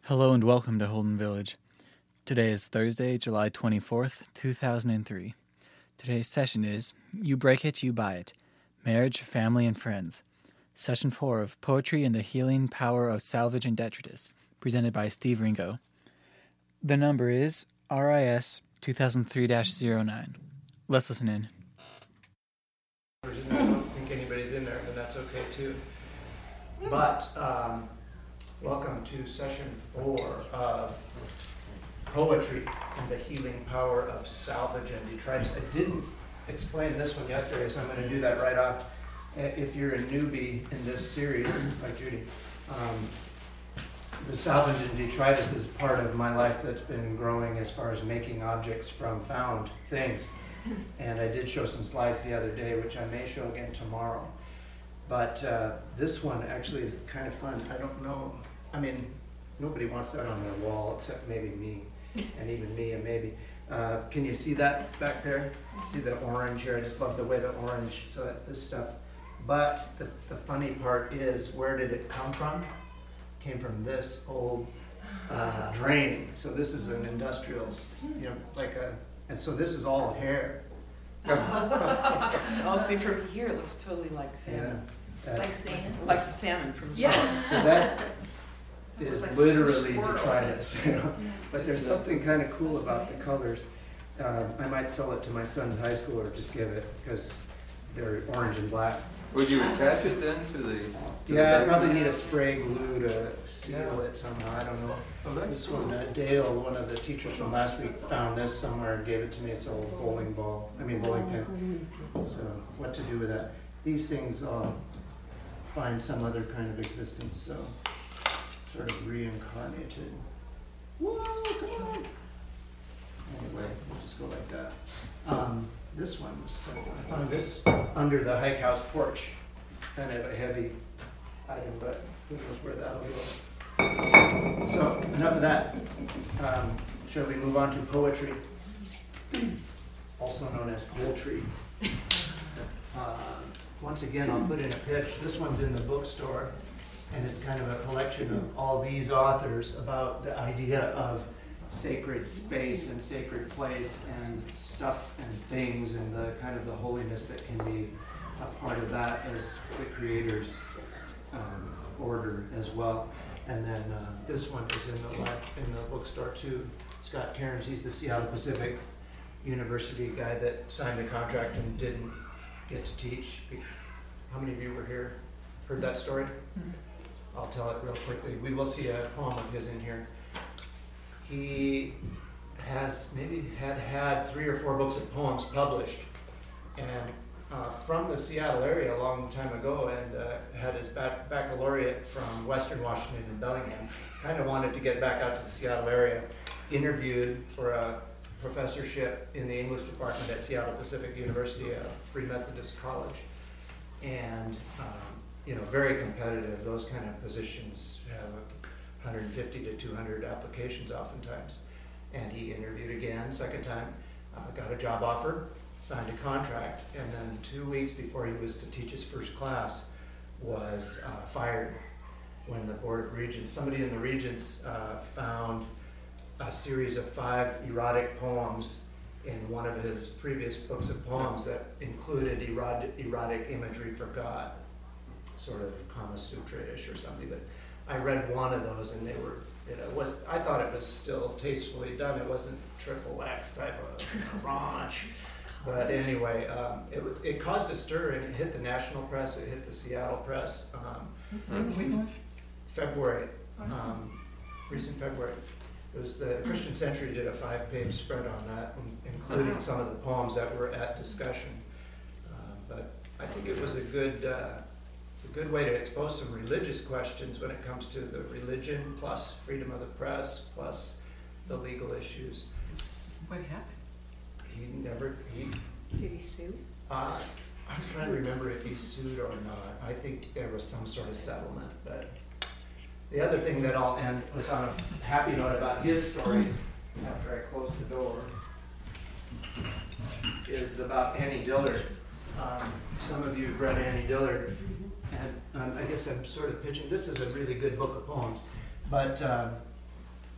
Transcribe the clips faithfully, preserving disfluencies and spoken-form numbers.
Hello and welcome to Holden Village. Today is Thursday, July twenty-fourth, two thousand three. Today's session is You Break It, You Buy It, Marriage, Family, and Friends. Session four of Poetry and the Healing Power of Salvage and Detritus, presented by Steve Ringo. The number is R I S two thousand three dash zero nine. Let's listen in. I don't think anybody's in there, and that's okay too. But um, welcome to session four of Poetry and the Healing Power of Salvage and Detritus. I didn't explain this one yesterday, so I'm going to do that right off. If you're a newbie in this series, like Judy, um, the salvage and detritus is part of my life that's been growing as far as making objects from found things. And I did show some slides the other day, which I may show again tomorrow. But uh, this one actually is kind of fun. I don't know. I mean, nobody wants that on their wall except maybe me, and even me and maybe. Uh, can you see that back there? See the orange here? I just love the way the orange, so that this stuff. But the, the funny part is, where did it come from? It came from this old uh, drain. So this is an industrial, you know, like a, and so this is all hair. Oh, see, from here it looks totally like salmon. Yeah, that, Like sand? Like the salmon from the Yeah. so that is Like literally squirrel. detritus, you know. But there's something kind of cool about the colors. Uh, I might sell it to my son's high school or just give it because they're orange and black. Would you attach it then to the? to the Yeah, I back? probably need a spray glue to seal Yeah. it somehow. I don't know. Oh, that's This one, uh, Dale, one of the teachers from last week, found this somewhere and gave it to me. It's an old bowling ball, I mean bowling pin. So what to do with that? These things uh, find some other kind of existence, so sort of reincarnated. Whoa, come on. Anyway, we'll just go like that. Um, this one was so fun. I found this under the hike house porch. Kind of a heavy item, but who knows where that'll go. So, enough of that. Um, shall we move on to poetry? Also known as poultry. Uh, once again, I'll put in a pitch. This one's in the bookstore, and it's kind of a collection of all these authors about the idea of sacred space and sacred place and stuff and things and the kind of the holiness that can be a part of that as the Creator's um, order as well. And then uh, this one is in the lab, in the bookstore too. Scott Cairns, he's the Seattle Pacific University guy that signed the contract and didn't get to teach. How many of you were here? Heard that story? I'll tell it real quickly. We will see a poem of his in here. He has maybe had had three or four books of poems published, and uh, from the Seattle area a long time ago, and uh, had his bac- baccalaureate from Western Washington in Bellingham. Kind of wanted to get back out to the Seattle area. Interviewed for a professorship in the English department at Seattle Pacific University, a Free Methodist college, and um, you know, very competitive. Those kind of positions have a one hundred fifty to two hundred applications oftentimes. And he interviewed again, second time, uh, got a job offer, signed a contract, and then two weeks before he was to teach his first class, was uh, fired when the Board of Regents, somebody in the Regents uh, found a series of five erotic poems in one of his previous books of poems that included erotic, erotic imagery for God, sort of Kama Sutra-ish or something. But I read one of those, and they were, you know, was I thought it was still tastefully done. It wasn't triple X type of raunch. But anyway, um, it was, it caused a stir, and it hit the national press. It hit the Seattle press. Um, February, um, recent February. It was the Christian Century did a five-page spread on that, including some of the poems that were at discussion. Uh, but I think it was a good. Uh, A good way to expose some religious questions when it comes to the religion plus freedom of the press plus the legal issues. What happened? He never, he, Did he sue? uh, I'm trying to remember if he sued or not. I think there was some sort of settlement, but the other thing that I'll end with on a happy note about his story, after I close the door, is about Annie Dillard. Um, some of you have read Annie Dillard. And um, I guess I'm sort of pitching, this is a really good book of poems, but um,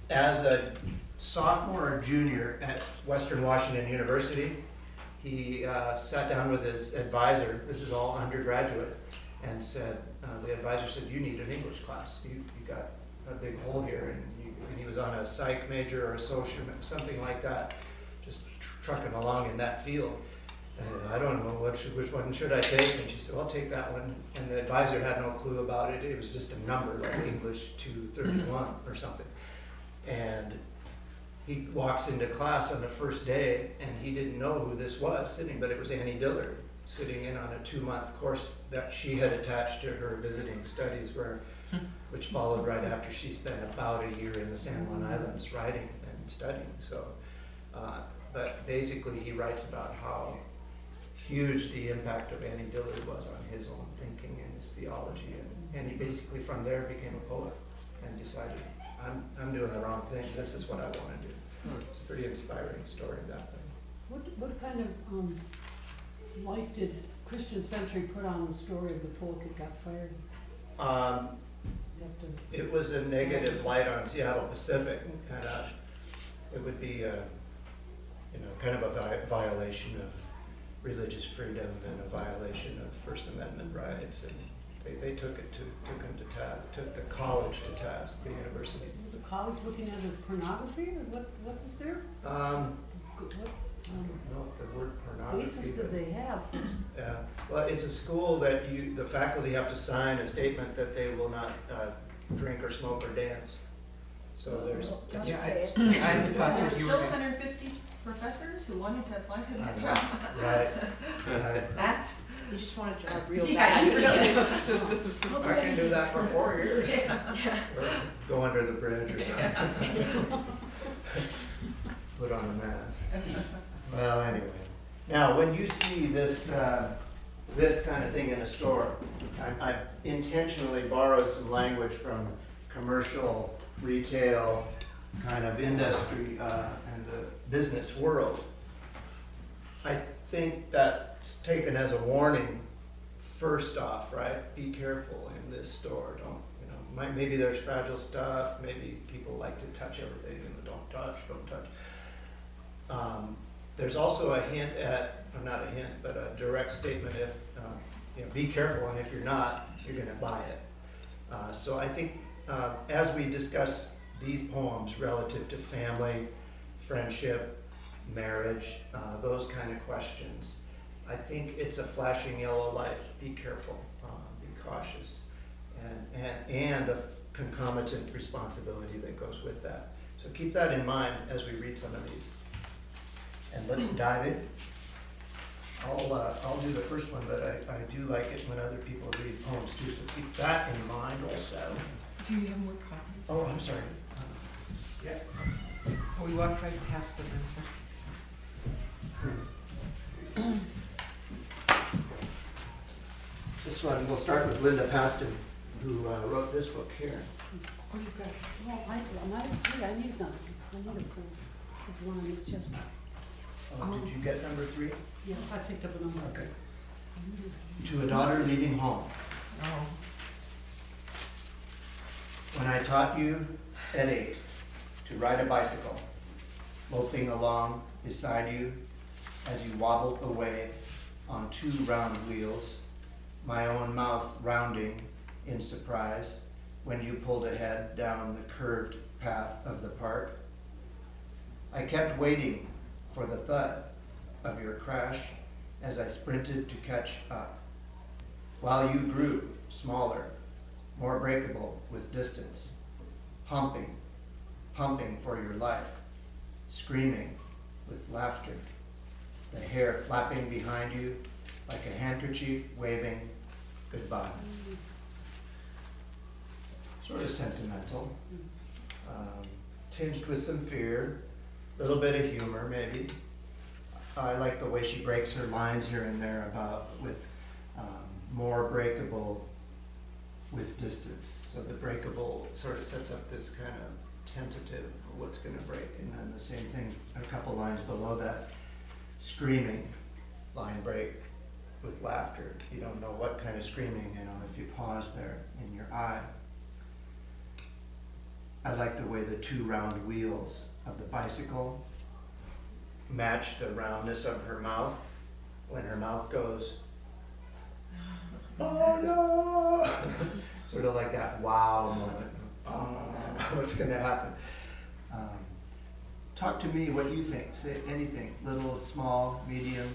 as a sophomore or junior at Western Washington University, he uh, sat down with his advisor, this is all undergraduate, and said, uh, the advisor said, you need an English class. You, you got a big hole here, and, you, and he was on a psych major or a social, something like that, just tr- trucking along in that field. And I don't know, what should, which one should I take? And she said, well, I'll take that one. And the advisor had no clue about it. It was just a number, like English two thirty-one or something. And he walks into class on the first day, and he didn't know who this was sitting, but it was Annie Dillard, sitting in on a two-month course that she had attached to her visiting studies, where, which followed right after she spent about a year in the San Juan Islands writing and studying. So, uh, but basically he writes about how huge the impact of Annie Dillard was on his own thinking and his theology, and, and he basically from there became a poet and decided, I'm, I'm doing the wrong thing, this is what I want to do. It's a pretty inspiring story that way. What, what kind of um, light did Christian Century put on the story of the poet that got fired? Um, You have to- it was a negative light on Seattle Pacific, and uh, it would be a, you know, kind of a vi- violation of religious freedom and a violation of First Amendment rights, and they, they took it to, took him to task, took the college to task, the university. Was the college looking at it as pornography, or what, what was their, Um, what I um, don't know if the word pornography. basis but- did they have? Yeah, well, it's a school that you, the faculty have to sign a statement that they will not uh, drink or smoke or dance. So there's, Don't Yeah, say I, it. I thought There were that you still were one gonna. hundred fifty professors who wanted to apply for I that know. job. right, right. That? You just want a job real Yeah, bad. you really. I can do that for four years. Or go under the bridge or something. Put on a mask. Well, anyway. Now, when you see this, uh, this kind of thing in a store, I, I intentionally borrowed some language from commercial, retail, kind of industry, uh, and the business world. I think that's taken as a warning, first off, right? Be careful in this store. Don't, you know, might, maybe there's fragile stuff. Maybe people like to touch everything, and don't touch, don't touch. Um, there's also a hint at, or not a hint, but a direct statement if, uh, you know, be careful, and if you're not, you're gonna buy it. Uh, so I think uh, as we discuss these poems relative to family, friendship, marriage, uh, those kind of questions, I think it's a flashing yellow light. Be careful, uh, be cautious, and, and, and the concomitant responsibility that goes with that. So keep that in mind as we read some of these. And let's dive in. I'll, uh, I'll do the first one, but I, I do like it when other people read poems too, so keep that in mind also. Do you have more copies? Oh, I'm sorry. Uh, Yeah. Oh, we walked right past the room. This one, we'll start with Linda Paston, who uh, wrote this book here. What is that? Well, I, I'm not, see, I need nothing. I need a print. This is one, it's just, Oh, did you get number three? yes, I picked up a number. Okay. To a daughter leaving home. Oh. When I taught you at eight to ride a bicycle, loping along beside you as you wobbled away on two round wheels, my own mouth rounding in surprise when you pulled ahead down the curved path of the park. I kept waiting for the thud of your crash as I sprinted to catch up, while you grew smaller, more breakable with distance, pumping, pumping for your life, screaming with laughter, the hair flapping behind you like a handkerchief waving goodbye. Sort of sentimental, um, tinged with some fear, a little bit of humor maybe. I like the way she breaks her lines here and there about with um, more breakable with distance. So the breakable sort of sets up this kind of tentative of what's going to break. And then the same thing, a couple lines below that, screaming, line break with laughter. You don't know what kind of screaming, you know, if you pause there in your eye. I like the way the two round wheels of the bicycle match the roundness of her mouth. When her mouth goes, oh no! Sort of like that wow moment. Oh, what's going to happen? Um, talk to me, what do you think? Say anything, little, small, medium.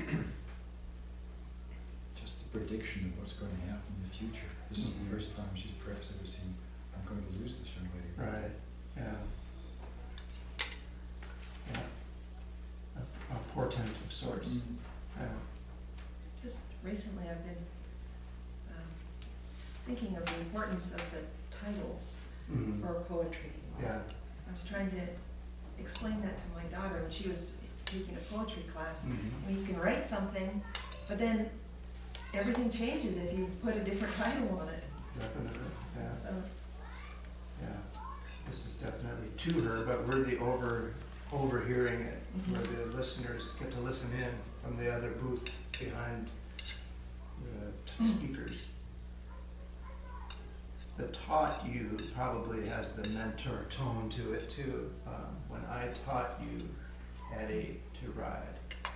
Just a prediction of what's going to happen in the future. This is the first time she's perhaps ever seen, I'm going to lose this young lady. Right, yeah. Yeah. A, a portent of sorts. Mm. Yeah. Just recently, I've been um, thinking of the importance of the titles Mhm. for poetry. Yeah. I was trying to explain that to my daughter when she was taking a poetry class. Mhm. I mean, you can write something, but then everything changes if you put a different title on it. Definitely, yeah. So, Yeah, this is definitely to her, but we're the over, overhearing it, Mhm. where the listeners get to listen in from the other booth behind the t- speakers. The taught you probably has the mentor tone to it too. Um, when I taught you, Eddie, to ride.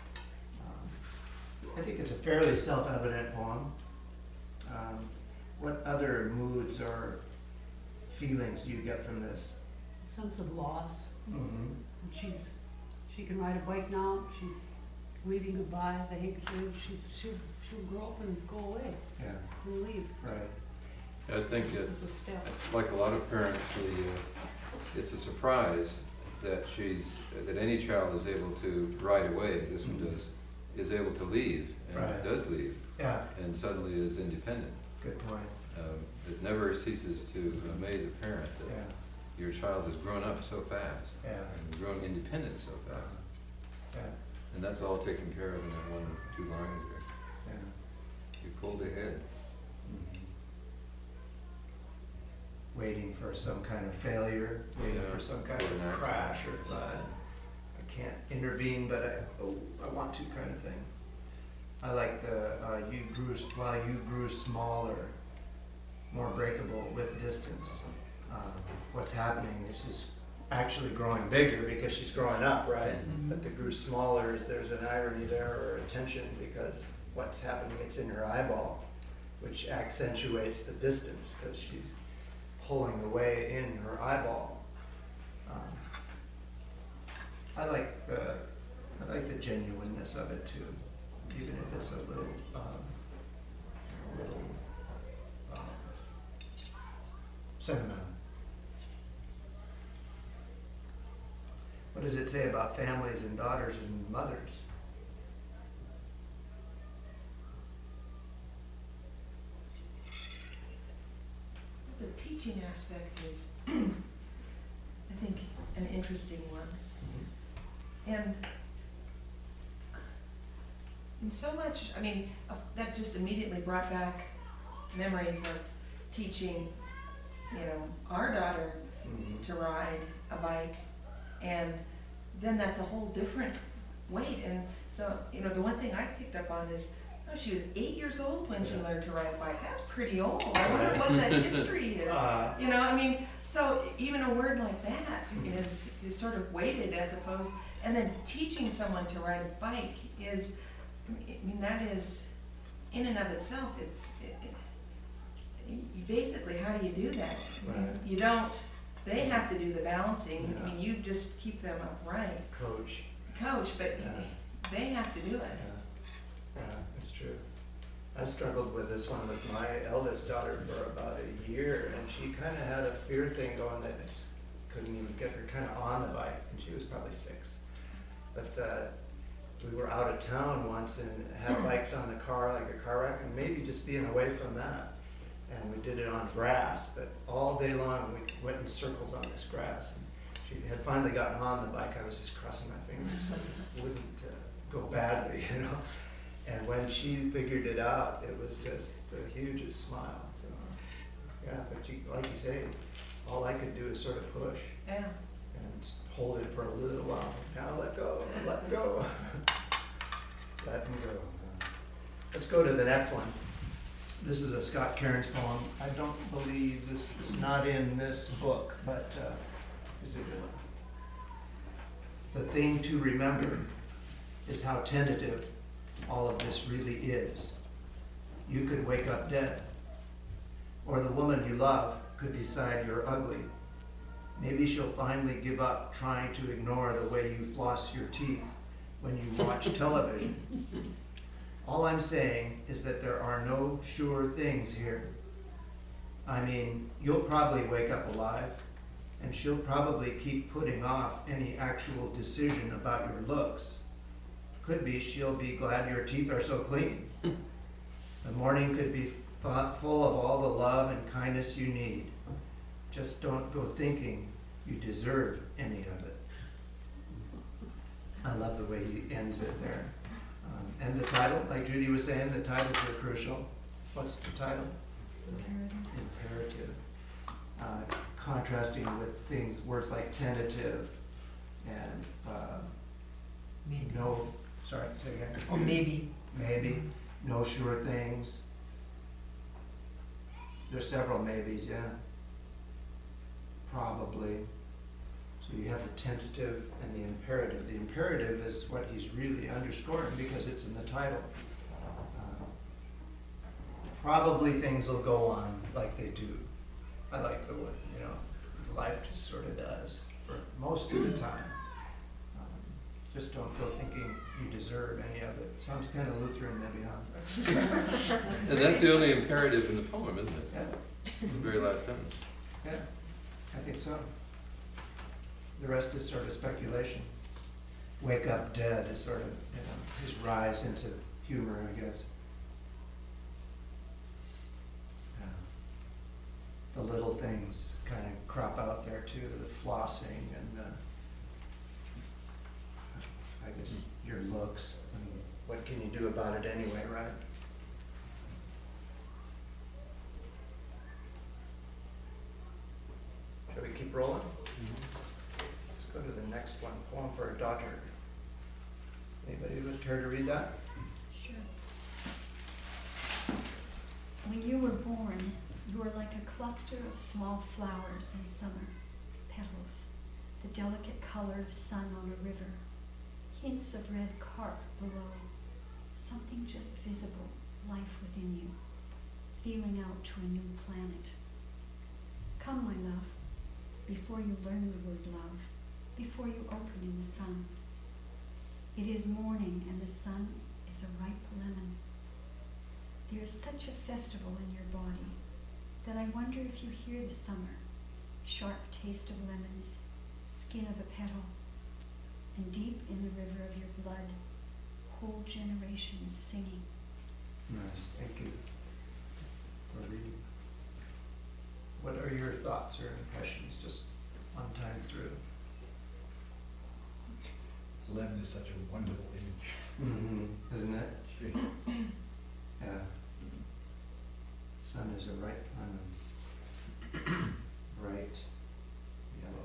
Um, I think it's a fairly self-evident poem. Um, what other moods or feelings do you get from this? Sense of loss. Mm-hmm. And she's, she can ride a bike now, she's waving goodbye, the handkerchief, she's, she'll, she'll grow up and go away Yeah, and leave. right. I think This that, is a step. like a lot of parents, the, uh, it's a surprise that she's, that any child is able to right away, as this one does, is able to leave, and Right. does leave, Yeah, and suddenly is independent. good point. Um, It never ceases to amaze a parent that Yeah, your child has grown up so fast, yeah, and grown independent so fast. yeah, And that's all taken care of in that one, two lines there. yeah. You pulled ahead. Mhm. Waiting for some kind of failure, waiting Yeah, for some kind or of an accident. crash or thud. I can't intervene, but I, oh, I want to kind of thing. I like the, uh, you grew, s- while you grew smaller, more breakable with distance. Um, What's happening is she's actually growing bigger because she's growing up, right? Mhm. But the grew smaller is, there's an irony there or a tension because what's happening, it's in her eyeball, which accentuates the distance because she's pulling away in her eyeball. Um, I like the, I like the genuineness of it too, even if it's a little, um, a little, um, sentimental. What does it say about families and daughters and mothers? the teaching aspect is, I think, an interesting one. And and so much, I mean, uh, that just immediately brought back memories of teaching, you know, our daughter Mhm. to ride a bike, and then that's a whole different weight. And so, you know, the one thing I picked up on is, oh, she was eight years old when she Yeah. learned to ride a bike. That's pretty old. I wonder what that history is. Uh, You know, I mean, so even a word like that is is sort of weighted as opposed, and then teaching someone to ride a bike is, I mean, that is, in and of itself, it's, it, it, you basically, how do you do that? Right. You don't, they have to do the balancing, I Yeah. mean, you just keep them upright, Coach. coach, but Yeah. they have to do it. Yeah, yeah, that's true. I struggled with this one with my eldest daughter for about a year, and she kind of had a fear thing going that I just couldn't even get her kind of on the bike, and she was probably six. But uh, we were out of town once and had bikes on the car, like a car wreck, and maybe just being away from that. And we did it on grass, but all day long we went in circles on this grass. And she had finally gotten on the bike. I was just crossing my fingers so it wouldn't uh, go badly, you know. And when she figured it out, it was just the hugest smile. So, yeah, but you, like you say, all I could do is sort of push Yeah. and hold it for a little while. Now let go, let go. Let them go. Let's go to the next one. this is a Scott Cairns poem. I don't believe this is not in this book, but uh, is it good? The thing to remember is how tentative all of this really is. You could wake up dead, or the woman you love could decide you're ugly. Maybe she'll finally give up trying to ignore the way you floss your teeth when you watch television. All I'm saying is that there are no sure things here. I mean, you'll probably wake up alive, and she'll probably keep putting off any actual decision about your looks. Could be she'll be glad your teeth are so clean. The morning could be thought full of all the love and kindness you need. Just don't go thinking you deserve any of it. I love the way he ends it there. Um, and the title, like Judy was saying, the titles are crucial. What's the title? Imperative. Imperative. Uh, contrasting with things, words like tentative and uh, Maybe. no, sorry, say again. Or maybe. Maybe, no sure things. There's several maybes, yeah. Probably. So you have the tentative and the imperative. The imperative is what he's really underscoring because it's in the title. Uh, Probably things will go on like they do. I like the way, you know, life just sort of does for most of the time. Um, Just don't go thinking you deserve any of it. Sounds kind of Lutheran maybe, huh? And that's the only imperative in the poem, isn't it? Yeah, The very last sentence. yeah, I think so. The rest is sort of speculation. Wake up dead is sort of, you know, his rise into humor, I guess. Yeah. The little things kind of crop out there too, the flossing and the, I guess, your looks. I mean, what can you do about it anyway, right? Shall we keep rolling? Let's go to the next one, Poem for a Daughter. Anybody would care to read that? Sure. When you were born, you were like a cluster of small flowers in summer, petals, the delicate color of sun on a river, hints of red carp below, something just visible, life within you, feeling out to a new planet. Come, my love, before you learn the word love, before you open in the sun. It is morning and the sun is a ripe lemon. There is such a festival in your body that I wonder if you hear the summer, sharp taste of lemons, skin of a petal, and deep in the river of your blood, whole generations singing. Nice, thank you for reading. What are your thoughts or impressions, just one time through? Lemon is such a wonderful image. Mm-hmm. Isn't it? Yeah. Sun is a ripe lemon. Bright yellow.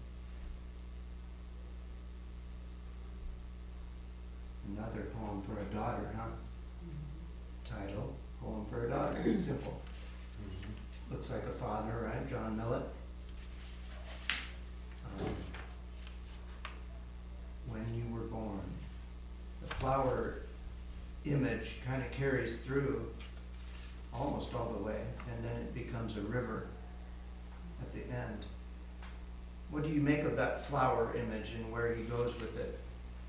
Another poem for a daughter, huh? Title, Poem for a Daughter. Simple. Looks like a father, right? John Millett. Um, when you were born. The flower image kind of carries through almost all the way, and then it becomes a river at the end. What do you make of that flower image and where he goes with it?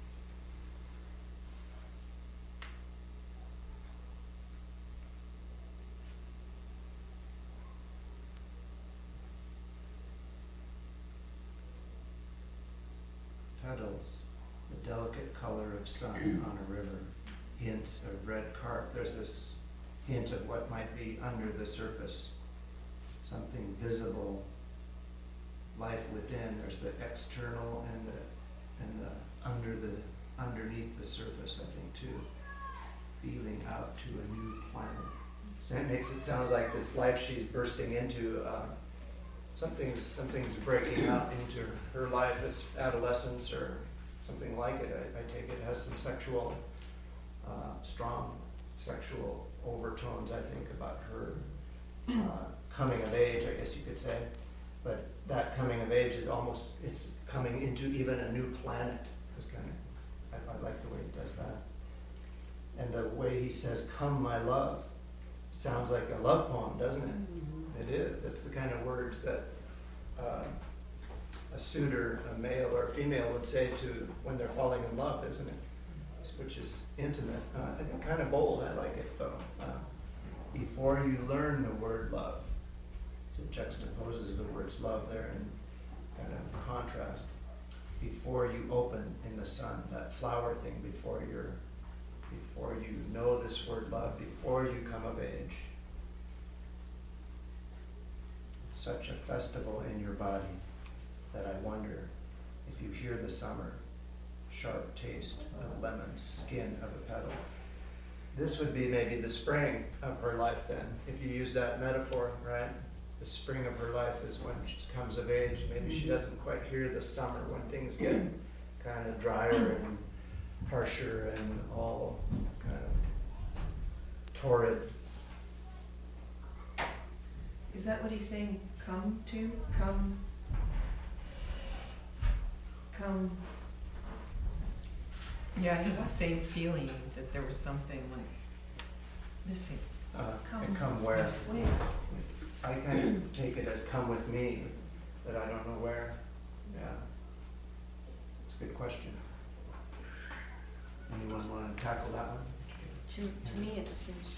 Petals, the delicate color of sun on a river, hints of red carp. There's this hint of what might be under the surface, something visible, life within. There's the external and the and the under the underneath the surface, I think, too. Feeling out to a new planet. So that makes it sound like this life she's bursting into. Uh, Something's, something's breaking out into her life as adolescence or something like it. I, I take it has some sexual, uh, strong sexual overtones, I think, about her uh, coming of age, I guess you could say. But that coming of age is almost, it's coming into even a new planet. It's kind of, I, I like the way he does that. And the way he says, "Come, my love," sounds like a love poem, doesn't it? It is. It's the kind of words that uh, a suitor, a male or a female, would say to when they're falling in love, isn't it? Which is intimate. Uh, I think kind of bold. I like it though. Uh, before you learn the word love, so it juxtaposes the words love there in kind of contrast. Before you open in the sun, that flower thing, before you're, before you know this word love, before you come of age. Such a festival in your body that I wonder if you hear the summer sharp taste of lemon, skin of a petal. This would be maybe the spring of her life then, if you use that metaphor, right? The spring of her life is when she comes of age. Maybe she doesn't quite hear the summer when things get kind of drier and harsher and all kind of torrid. Is that what he's saying? Come to? Come? Come? Yeah, I had the same feeling that there was something like missing. Uh, Come. and come where? Where? I kind of take it as come with me, but I don't know where. Yeah. It's a good question. Anyone want to tackle that one? To, to me, it seems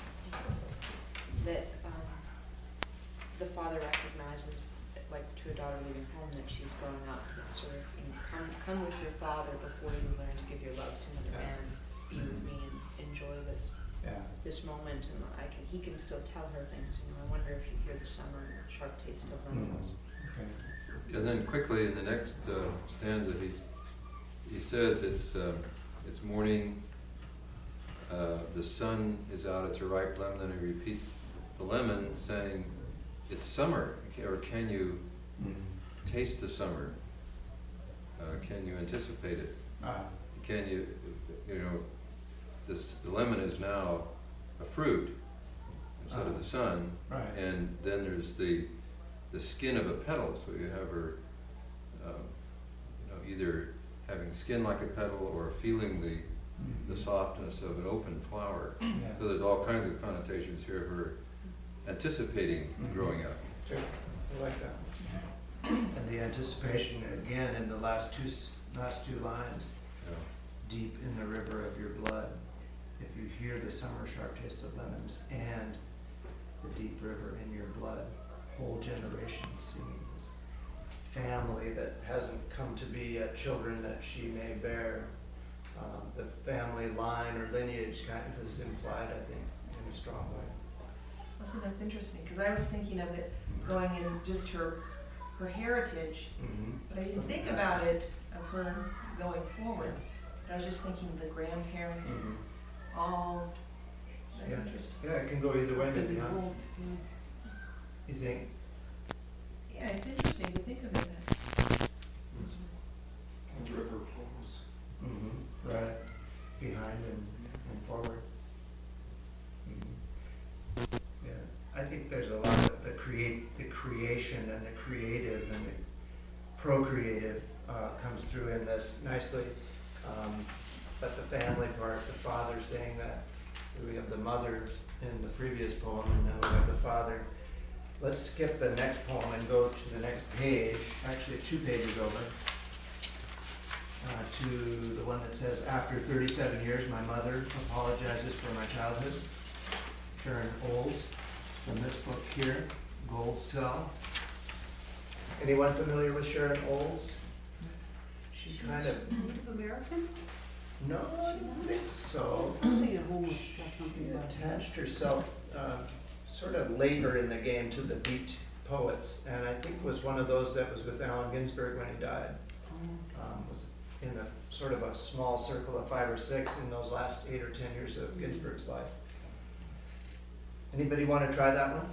that um, the father recognizes, like to a daughter leaving home, that she's growing up. And sort of, you know, come, come with your father before you learn to give your love to another Yeah. man. Be with me and enjoy this Yeah. this moment. And I can, he can still tell her things. You know, I wonder if you hear the summer and the sharp taste of lemons. Okay. And then quickly in the next uh, stanza, he he says it's uh, it's morning. Uh, the sun is out. It's a ripe lemon. And he repeats the lemon, saying, "It's summer." Or can you taste the summer? Uh, can you anticipate it? Ah. Can you, you know, this the lemon is now a fruit instead of the sun. Right. And then there's the the skin of a petal, so you have her, um, you know, either having skin like a petal or feeling the the softness of an open flower. Yeah. So there's all kinds of connotations here of her anticipating Mhm. growing up. Sure. I like that. And the anticipation again in the last two s- last two lines. Yeah. Deep in the river of your blood, if you hear the summer sharp taste of lemons and the deep river in your blood, whole generations singing this. Family that hasn't come to be yet, children that she may bear. Um, the family line or lineage kind of is implied, I think, in a strong way. Also, that's interesting, because I was thinking of it going in just her, her heritage, Mm-hmm. but I didn't think about it of her going forward. But I was just thinking the grandparents, Mm-hmm. all, that's Yeah. interesting. Yeah, it can go either way, Could maybe, be huh? both, yeah. You think? Yeah, it's interesting to think of it that. River flows. Mm-hmm. Right. Behind and, and forward. Mhm. Yeah, I think there's a lot of the create, the creation and the creative and the procreative uh, comes through in this nicely. Um, but the family part, the father saying that. So we have the mother in the previous poem, and now we have the father. Let's skip the next poem and go to the next page, actually two pages over. Uh, to the one that says, after thirty-seven years, my mother apologizes for my childhood. Sharon Olds, from this book here, Gold Cell. Anyone familiar with Sharon Olds? She's kind of, Native American? no, I don't think so. Something at home has got something She about that. attached herself uh, sort of later in the game to the Beat Poets, and I think was one of those that was with Allen Ginsberg when he died. Um, was in a sort of a small circle of five or six in those last eight or ten years of Ginsberg's life. Anybody want to try that one?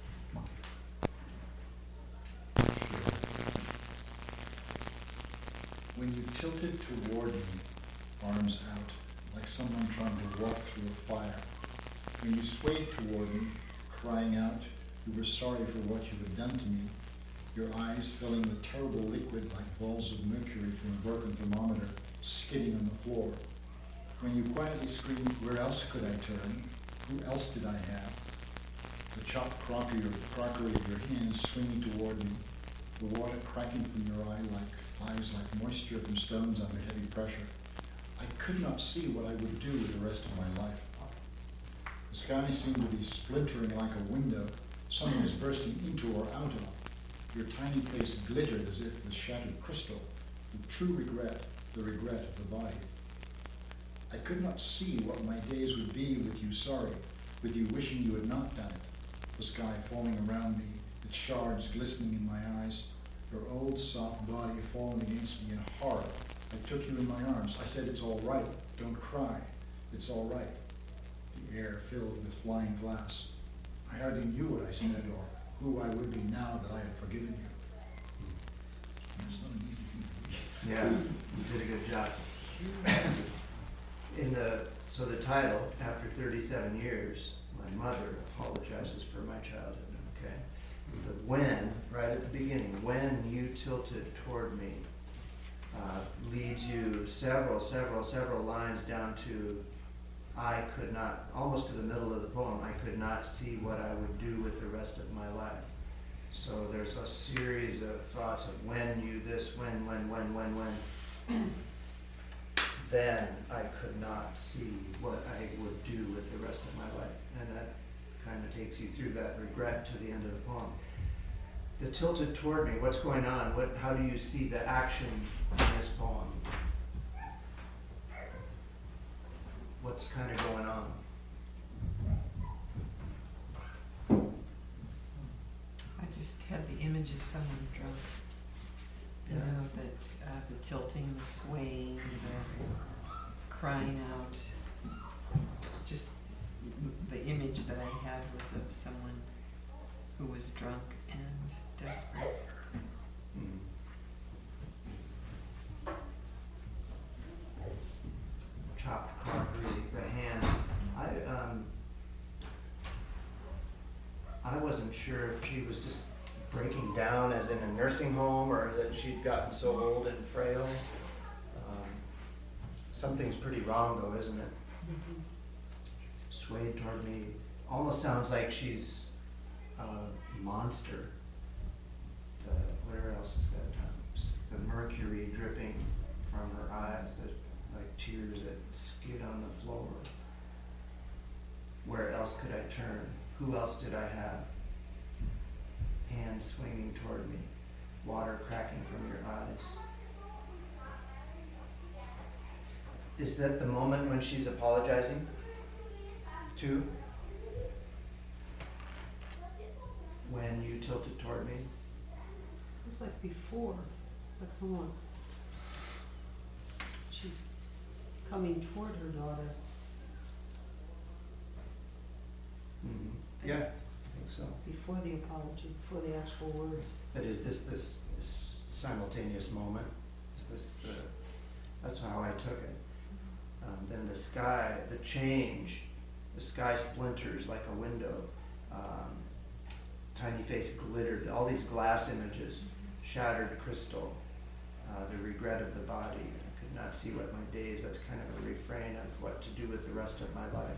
When you tilted toward me, arms out, like someone trying to walk through a fire, When you swayed toward me, crying out, you were sorry for what you had done to me, your eyes filling with terrible liquid like balls of mercury from a broken thermometer, skidding on the floor. When you quietly screamed, where else could I turn? Who else did I have? The chopped crockery, or crockery of your hands swinging toward me, the water cracking from your eye like eyes like moisture from stones under heavy pressure. I could not see what I would do with the rest of my life. The sky seemed to be splintering like a window someone was bursting into or out of. Your tiny face glittered as if with shattered crystal, with true regret, the regret of the body. I could not see what my days would be with you sorry, with you wishing you had not done it. The sky falling around me, its shards glistening in my eyes, your old soft body falling against me in horror. I took you in my arms. I said, it's all right. Don't cry. It's all right. The air filled with flying glass. I hardly knew what I said or who I would be now that I had forgiven you. It's not an easy thing to be. Yeah, you did a good job. In the, so the title, after thirty-seven years, my mother apologizes for my childhood, okay? The when, right at the beginning, when you tilted toward me, uh, leads you several, several, several lines down to I could not, almost to the middle of the poem, I could not see what I would do with the rest of my life. So there's a series of thoughts of when you this, when, when, when, when, when. Then I could not see what I would do with the rest of my life. And that kind of takes you through that regret to the end of the poem. The tilted toward me, what's going on? What, how do you see the action in this poem? What's kind of going on? I just had the image of someone drunk. You Yeah. know, that, uh, the tilting, the swaying, the crying out. Just m- the image that I had was of someone who was drunk and desperate. Hmm. Chopped crockery, the hand. I, um, I wasn't sure if she was just breaking down as in a nursing home or that she'd gotten so old and frail. Um, Something's pretty wrong though, isn't it? Swayed toward me. Almost sounds like she's a monster. The, where else is that? Um, s- the mercury dripping from her eyes, that, like tears that skid on the floor. Where else could I turn? Who else did I have? Hands swinging toward me, water cracking from your eyes. Is that the moment when she's apologizing? Too? When you tilted toward me? It's like before, it's like someone's, she's coming toward her daughter. Mhm. Yeah, I think so. Before the apology, before the actual words. But is this this, this simultaneous moment? Is this the, that's how I took it. Um, then the sky, the change, the sky splinters like a window. Um, tiny face glittered, all these glass images, shattered crystal, uh, the regret of the body. I could not see what my days, that's kind of a refrain of what to do with the rest of my life.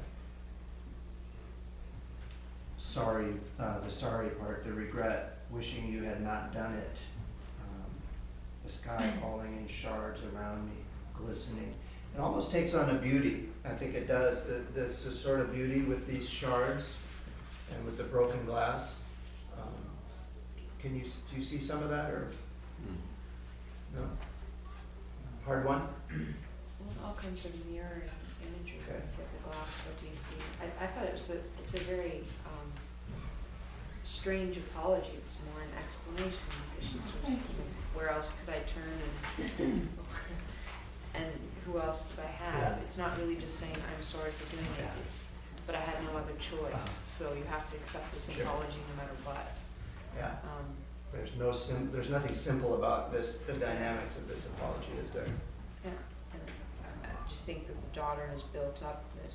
Sorry, uh, the sorry part, the regret, wishing you had not done it. Um, the sky falling in shards around me, glistening. It almost takes on a beauty. I think it does. The, this is sort of beauty with these shards and with the broken glass. Um, can you, do you see some of that or no? Hard one? Well, all kinds of mirror imagery Okay. with the glass. What do you see? I, I thought it was a, it's a very um, strange apology. It's more an explanation because she's sort of saying, where else could I turn and and who else did I have? Yeah. It's not really just saying I'm sorry for doing it. Yeah. It's but I had no other choice. Uh-huh. So you have to accept this Sure. apology no matter what. Yeah. Um, There's no sim, there's nothing simple about this, the dynamics of this apology, is there? Yeah, and I just think that the daughter has built up this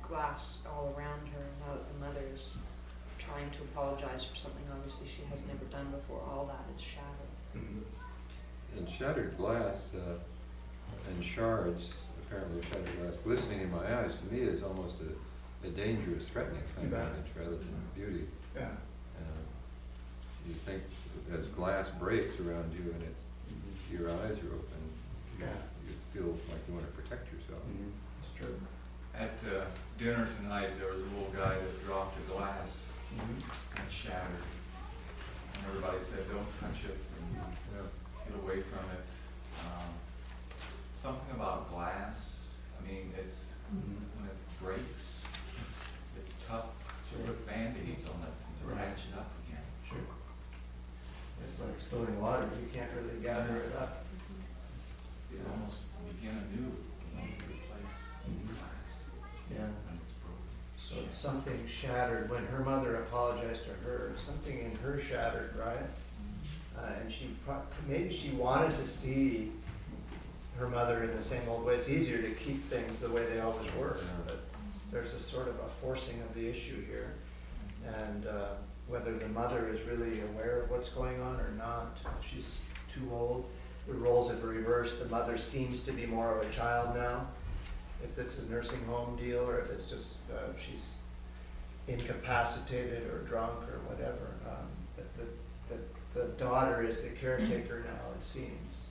glass all around her. Now that the mother is trying to apologize for something obviously she has never done before, all that is shattered. Mhm. And shattered glass uh, and shards, apparently shattered glass, glistening in my eyes, to me is almost a, a dangerous, threatening kind You of bet. image rather than beauty. Yeah. Uh, you think as glass breaks around you and it's, your eyes are open, you, Yeah. you feel like you want to protect yourself. Mhm. It's true. At uh, dinner tonight, there was a little guy that dropped a glass Mhm. and shattered. And everybody said, don't touch it and Yeah. get away from it. Um, something about glass, I mean, it's, Mhm. when it breaks, it's tough to put Band-Aids on it and to Right. patch it up again. Sure. It's like spilling water, you can't really gather it up. You almost begin anew, you know, to replace glass Yeah. when it's broken. So something shattered when her mother apologized to her, something in her shattered, right? Uh, and she, pro- maybe she wanted to see her mother in the same old way. It's easier to keep things the way they always were, but there's a sort of a forcing of the issue here. And uh, whether the mother is really aware of what's going on or not, she's too old. The roles have reversed. The mother seems to be more of a child now. If it's a nursing home deal or if it's just uh, she's incapacitated or drunk or whatever. Um, but the, the, the daughter is the caretaker now, it seems.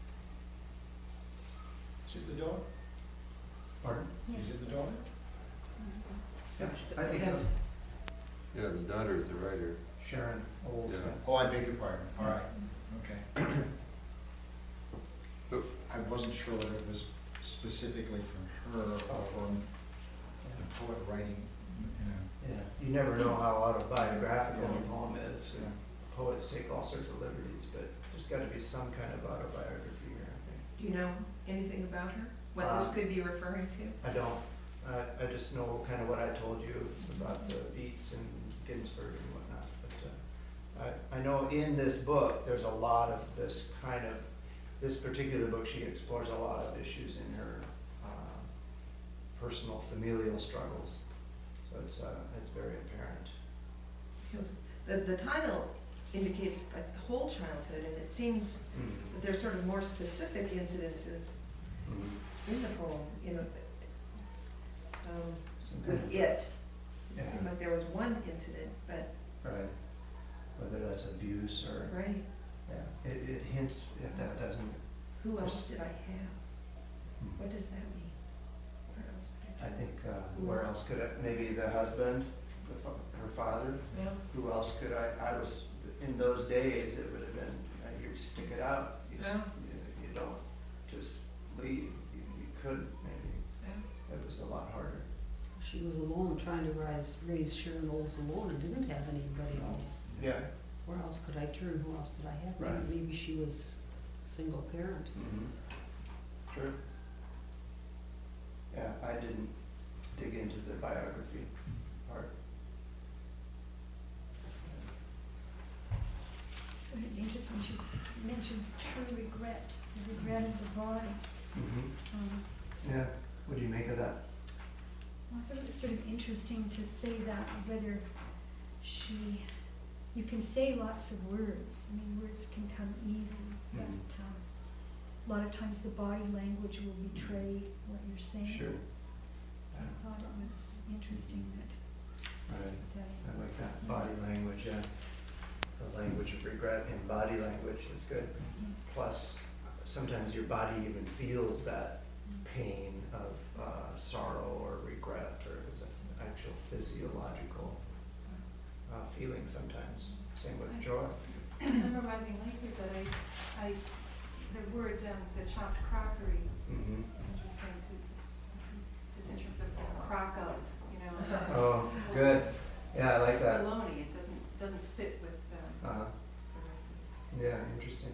Is it the daughter? Pardon? Is it the daughter? Yeah, I think so. That's- Yeah, the daughter is the writer. Sharon Old. Yeah. Oh, I beg your pardon, all right, okay. Oh. I wasn't sure whether it was specifically from her or from the poet writing, you know. Yeah, you never know how autobiographical Yeah. a poem is. Yeah. Poets take all sorts of liberties, but there's got to be some kind of autobiography here, I think. Do you know anything about her? What this Uh, could be referring to? I don't. I, I just know kind of what I told you about the beats and Ginsberg and whatnot. But uh, I, I know in this book, there's a lot of this kind of, this particular book, she explores a lot of issues in her uh, personal familial struggles. So it's, uh, it's very apparent. Because the, the title indicates like the whole childhood, and it seems that there's sort of more specific incidences Mhm. in the poem, you know, um, Some kind with of- it. It Yeah. seemed like there was one incident, but, Right. Whether that's abuse or, right, yeah, it, it hints if that doesn't, who else did I have? What does that mean? Where else did I? I think, uh, where else could I, maybe the husband, the, fa- her father, Yeah. who else could I, I was, in those days, it would have been, uh, you stick it out. You, s- Yeah. you, you don't just leave, you, you could maybe, Yeah. it was a lot harder. She was alone, trying to rise, raise Sharon Olds alone, and didn't have anybody else. Yeah. Where else could I turn? Who else did I have? Right. Maybe, maybe she was single parent. Mm-hmm. Sure. Yeah, I didn't dig into the biography part. So it's interesting when she mentions true regret, the regret of the body. Mm-hmm. Um, Yeah, what do you make of that? Well, I thought it was sort of interesting to say that, whether she, you can say lots of words, I mean, words can come easy, but Mhm. um, a lot of times the body language will betray what you're saying. Sure. So I thought it was interesting that, Right. that I like that, body language, yeah. The language of regret in body language is good. Plus, sometimes your body even feels that pain of uh, sorrow or regret, or it's an actual physiological uh, feeling sometimes. Same with joy. I'm reminding lately that I, I, the word, um, the chopped crockery, Mhm. interesting to, just in terms of crock up, you know. Oh, good. Yeah, I like that. Bologna, it doesn't, doesn't fit with, um, Uh-huh. the rest of it. Yeah, interesting.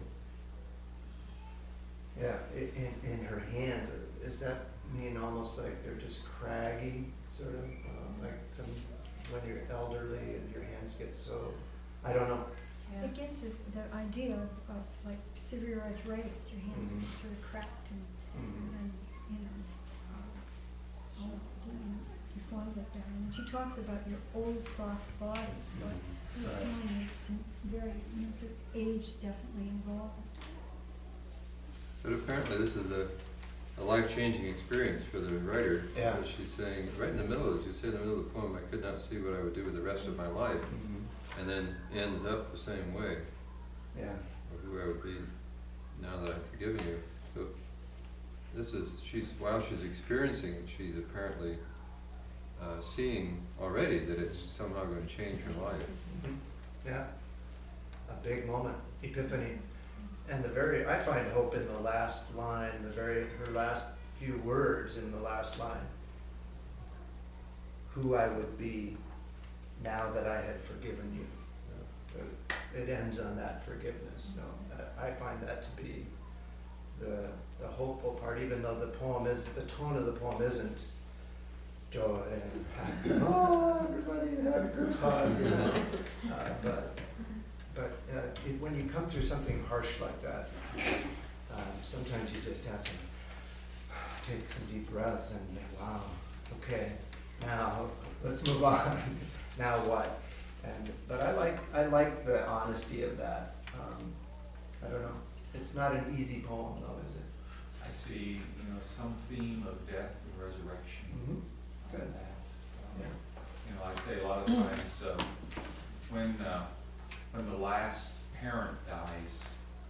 Yeah, i- in, in her hands, does that mean almost like they're just craggy, sort of, um, like some, when you're elderly and your hands get so, I don't know. Yeah. it gets the, the idea of, of like severe arthritis, your hands Mhm. get sort of cracked and, Mhm. and, you know, um, almost, you know, before I get there. And she talks about your old soft body, so I have a Right. feeling there's some very, you know, sort of age definitely involved. But apparently this is a, a life-changing experience for the writer. Yeah. Because she's saying, right in the middle, as you say in the middle of the poem, I could not see what I would do with the rest of my life. Mhm. And then ends up the same way, Yeah. of who I would be now that I've forgiven you. So this is, she's, while she's experiencing it, she's apparently uh, seeing already that it's somehow going to change her life. Mhm. Yeah, a big moment, epiphany. And the very, I find hope in the last line, the very, her last few words in the last line. Who I would be now that I had forgiven you. It ends on that forgiveness, so uh, I find that to be the, the hopeful part, even though the poem is, the tone of the poem isn't joy and happy, oh, everybody have a good time, you know. Uh, but but uh, it, when you come through something harsh like that, um, sometimes you just have to take some deep breaths and think, wow, okay, now let's move on. Now what? And but I like I like the honesty of that. Um, I don't know. It's not an easy poem though, is it? I see, you know, some theme of death and resurrection. Mm-hmm. on Good. that. Um, Yeah. You know, I say a lot of times, uh, when, uh, when the last parent dies,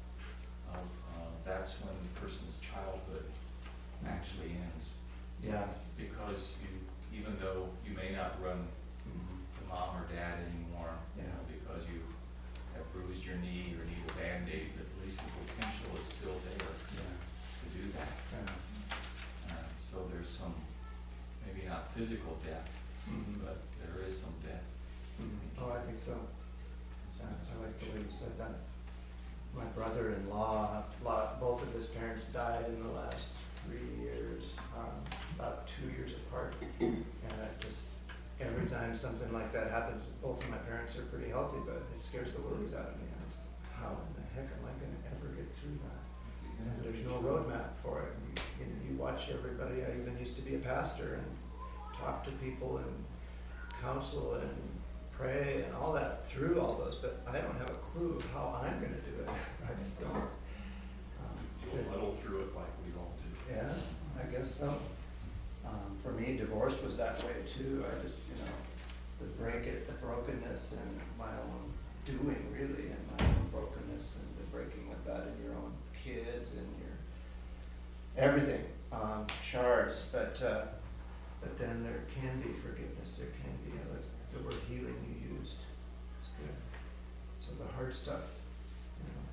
uh, uh, that's when the person's childhood actually ends. Yeah. Because you, even though you may not run Mm-hmm. to mom or dad anymore, you Yeah. know, because you have bruised your knee or need a Band-Aid, but at least the potential is still there Yeah. to do that. Yeah. Uh, so there's some, maybe not physical death, Mhm. but there is some death. Mhm. Oh, I think so. Yeah, I like the way you said that. My brother-in-law, lot- both of his parents died in the last three years, um, about two years apart. And it just, every time something like that happens, both of my parents are pretty healthy, but it scares the willies out of me. I just, how in the heck am I gonna ever get through that? And there's no roadmap for it. You, you know, you watch everybody, I even used to be a pastor and talk to people and counsel and pray and all that through all those, but I don't have a clue how I'm gonna do it. I just don't. Um, You'll muddle through it like we all do. Yeah, I guess so. Um, for me, divorce was that way too. I just, you know, the break it, the brokenness and my own doing really, and my own brokenness and the breaking with that in your own kids and your everything, um, shards. But uh, but then there can be forgiveness. There can be uh, the word healing you used. It's good. So the hard stuff, you know.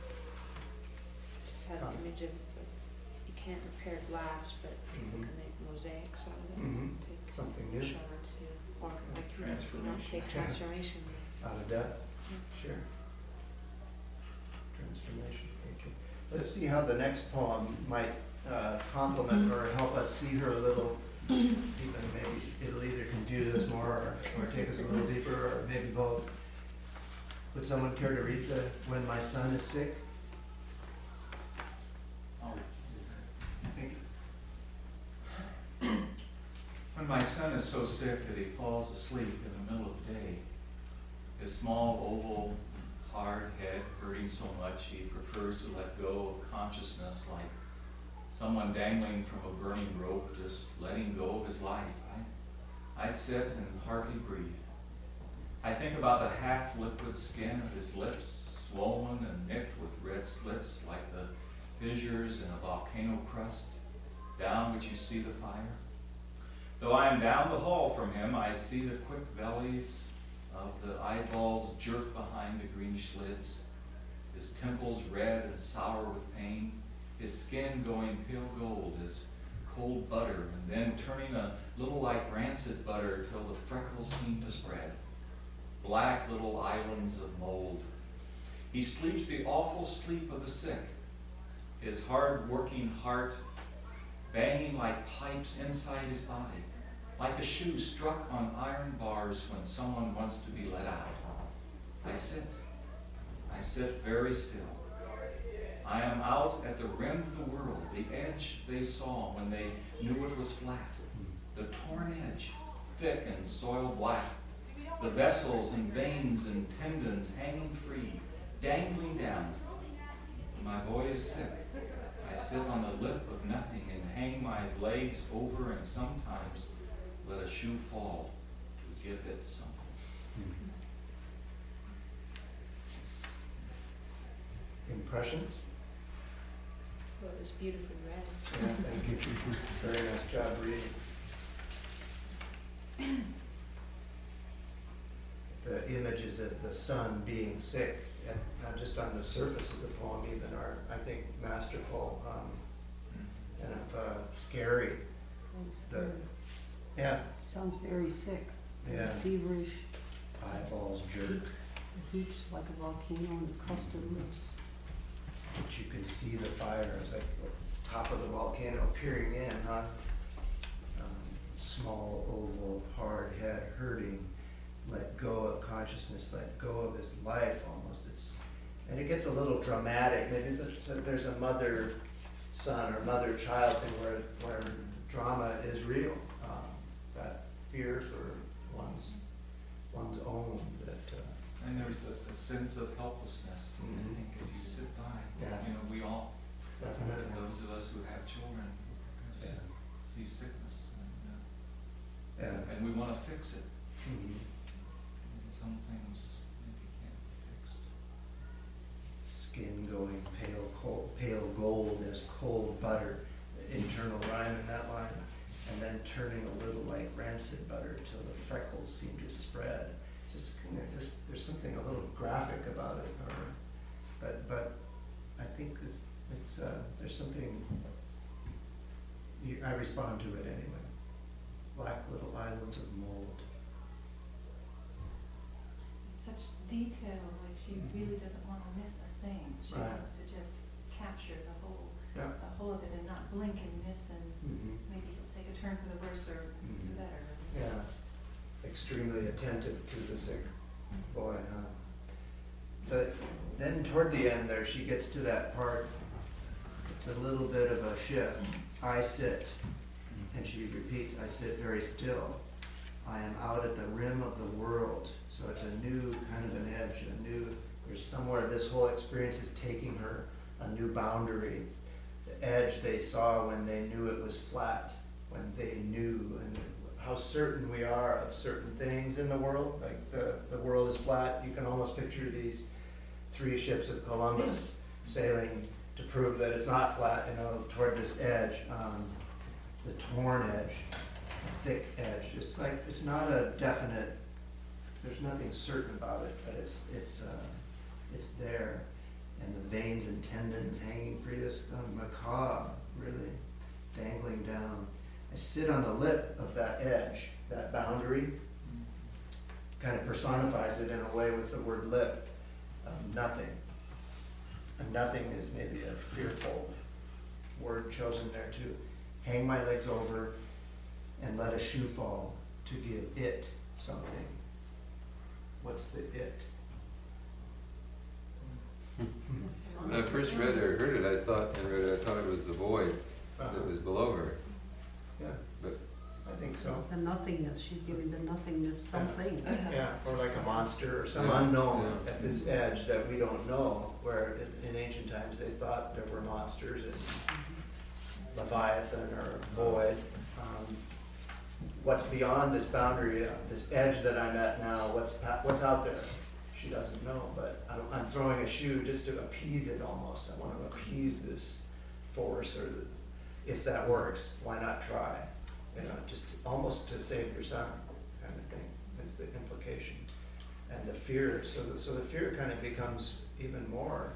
Just had an Um, image of, of you can't repair glass, but people Mhm. can make mosaics out of it. Mhm. Take Something new. shards, yeah. Or like, you know, you know, Transformation. take transformation. Out of death. Yeah. Sure. Transformation, thank you. Let's see how the next poem might uh, complement or help us see her a little, even maybe it'll either confuse us more or, or take us a little deeper, or maybe both. Would someone care to read the When My Son Is Sick? Oh. Thank you. When my son is so sick that he falls asleep in the middle of the day, his small, oval, hard head hurting so much he prefers to let go of consciousness like someone dangling from a burning rope, just letting go of his life. I, I sit and hardly breathe. I think about the half-liquid skin of his lips, swollen and nicked with red slits like the fissures in a volcano crust, down which you see the fire. Though I am down the hall from him, I see the quick bellies of the eyeballs jerk behind the greenish lids, his temples red and sour with pain, his skin going pale gold as cold butter, and then turning a little like rancid butter till the freckles seem to spread, black little islands of mold. He sleeps the awful sleep of the sick, his hard-working heart banging like pipes inside his body, like a shoe struck on iron bars when someone wants to be let out. I sit. I sit very still. I am out at the rim of the world, the edge they saw when they knew it was flat, the torn edge thick and soil black, the vessels and veins and tendons hanging free, dangling down. My boy is sick. I sit on the lip of nothing and hang my legs over and sometimes let a shoe fall to give it something. Impressions? Well, it was beautifully read. Yeah, thank you. Very nice job reading. The images of the sun being sick, and not just on the surface of the poem even, are, I think, masterful um, and uh, scary. It's, The- uh, Yeah, Sounds very sick. Yeah. Feverish, eyeballs jerk, heat, heat like a volcano and crusted lips. but you can see the fire as like the top of the volcano peering in, huh? Um, small, oval, hard head hurting, let go of consciousness, let go of his life almost. It's, and it gets a little dramatic. Maybe there's a, there's a mother-son or mother-child thing where, where drama is real. Um, that fear for one's, one's own that, uh, And there's a, a sense of helplessness, I Mhm. think, as you sit by. Yeah. You know, we all, definitely. those of us who have children, s- Yeah. see sickness, and, uh, Yeah. and we want to fix it. Mhm. And some things maybe can't be fixed. Skin going pale, cold, pale gold as cold butter, the internal rhyme in that line, and then turning a little like rancid butter till the freckles seem to spread. Just, you know, just there's something a little graphic about it, or, but but I think this it's uh, there's something. You, I respond to it anyway. Black little islands of mold. Such detail, like she really doesn't want to miss a thing. She Right. wants to just capture the whole, Yeah. the whole of it and not blink and miss, and Mm-hmm. maybe it'll take a turn for the worse or for Mhm. the better. Yeah, extremely attentive to the sick boy, huh? But then toward the end there, she gets to that part, it's a little bit of a shift. I sit, and she repeats, I sit very still. I am out at the rim of the world. So it's a new kind of an edge, a new, there's somewhere this whole experience is taking her, a new boundary. The edge they saw when they knew it was flat, when they knew, and how certain we are of certain things in the world, like the, the world is flat. You can almost picture these three ships of Columbus sailing to prove that it's not flat, you know, toward this edge, um, the torn edge, the thick edge. It's like, it's not a definite, there's nothing certain about it, but it's, it's, uh, it's there. And the veins and tendons hanging free, this um, macabre, really, dangling down. I sit on the lip of that edge, that boundary, kind of personifies it in a way with the word lip, um, nothing. And nothing is maybe a fearful word chosen there too. Hang my legs over and let a shoe fall to give it something. What's the it? When I first read it or heard it, I thought, and read it, I thought it was the void that was below her. Yeah, But I think so. The nothingness, she's giving the nothingness something. Yeah, or like a monster or some Yeah, unknown yeah. at this edge that we don't know, where in- in ancient times they thought there were monsters and Leviathan or void. Um, What's beyond this boundary, uh, this edge that I'm at now, what's, pa- what's out there? She doesn't know, but I'm, I'm throwing a shoe just to appease it almost. I want to appease this force, or the, if that works, why not try? You know, just almost to save your son, kind of thing, is the implication. And the fear, so the, so the fear kind of becomes even more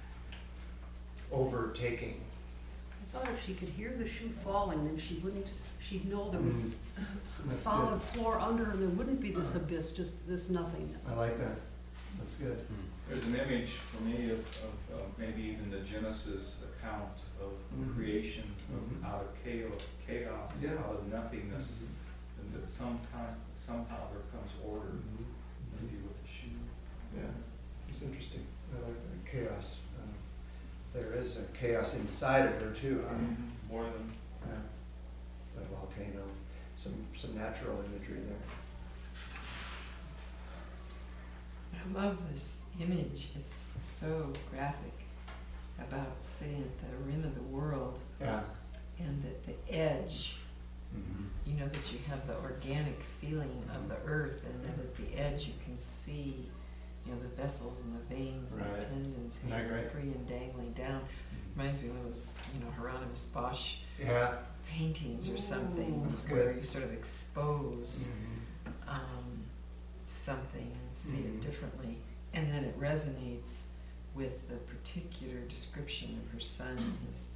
overtaking. I thought if she could hear the shoe falling, then she wouldn't, she'd know there was s- s- That's solid good. floor under, and there wouldn't be this abyss, just this nothingness. I like that. That's good. There's an image for me of, of uh, maybe even the Genesis account of Mhm. creation, of Mhm. out of chaos, chaos, Yeah. out of nothingness, and that sometime, somehow there comes order, maybe with the shoe. Yeah, it's interesting. I like that chaos. Um, There is a chaos inside of her too, huh? More than Yeah, the volcano. some, some natural imagery there. I love this image. It's so graphic about sitting at the rim of the world Yeah. and that the edge, Mm-hmm. you know, that you have the organic feeling of the earth and that at the edge you can see, you know, the vessels and the veins and the Right. tendons Isn't that hanging great? free and dangling down. Reminds me of those, you know, Hieronymus Bosch Yeah. paintings or something That's where good. you sort of expose Mhm. um, something and see Mhm. it differently. And then it resonates with the particular description of her son and his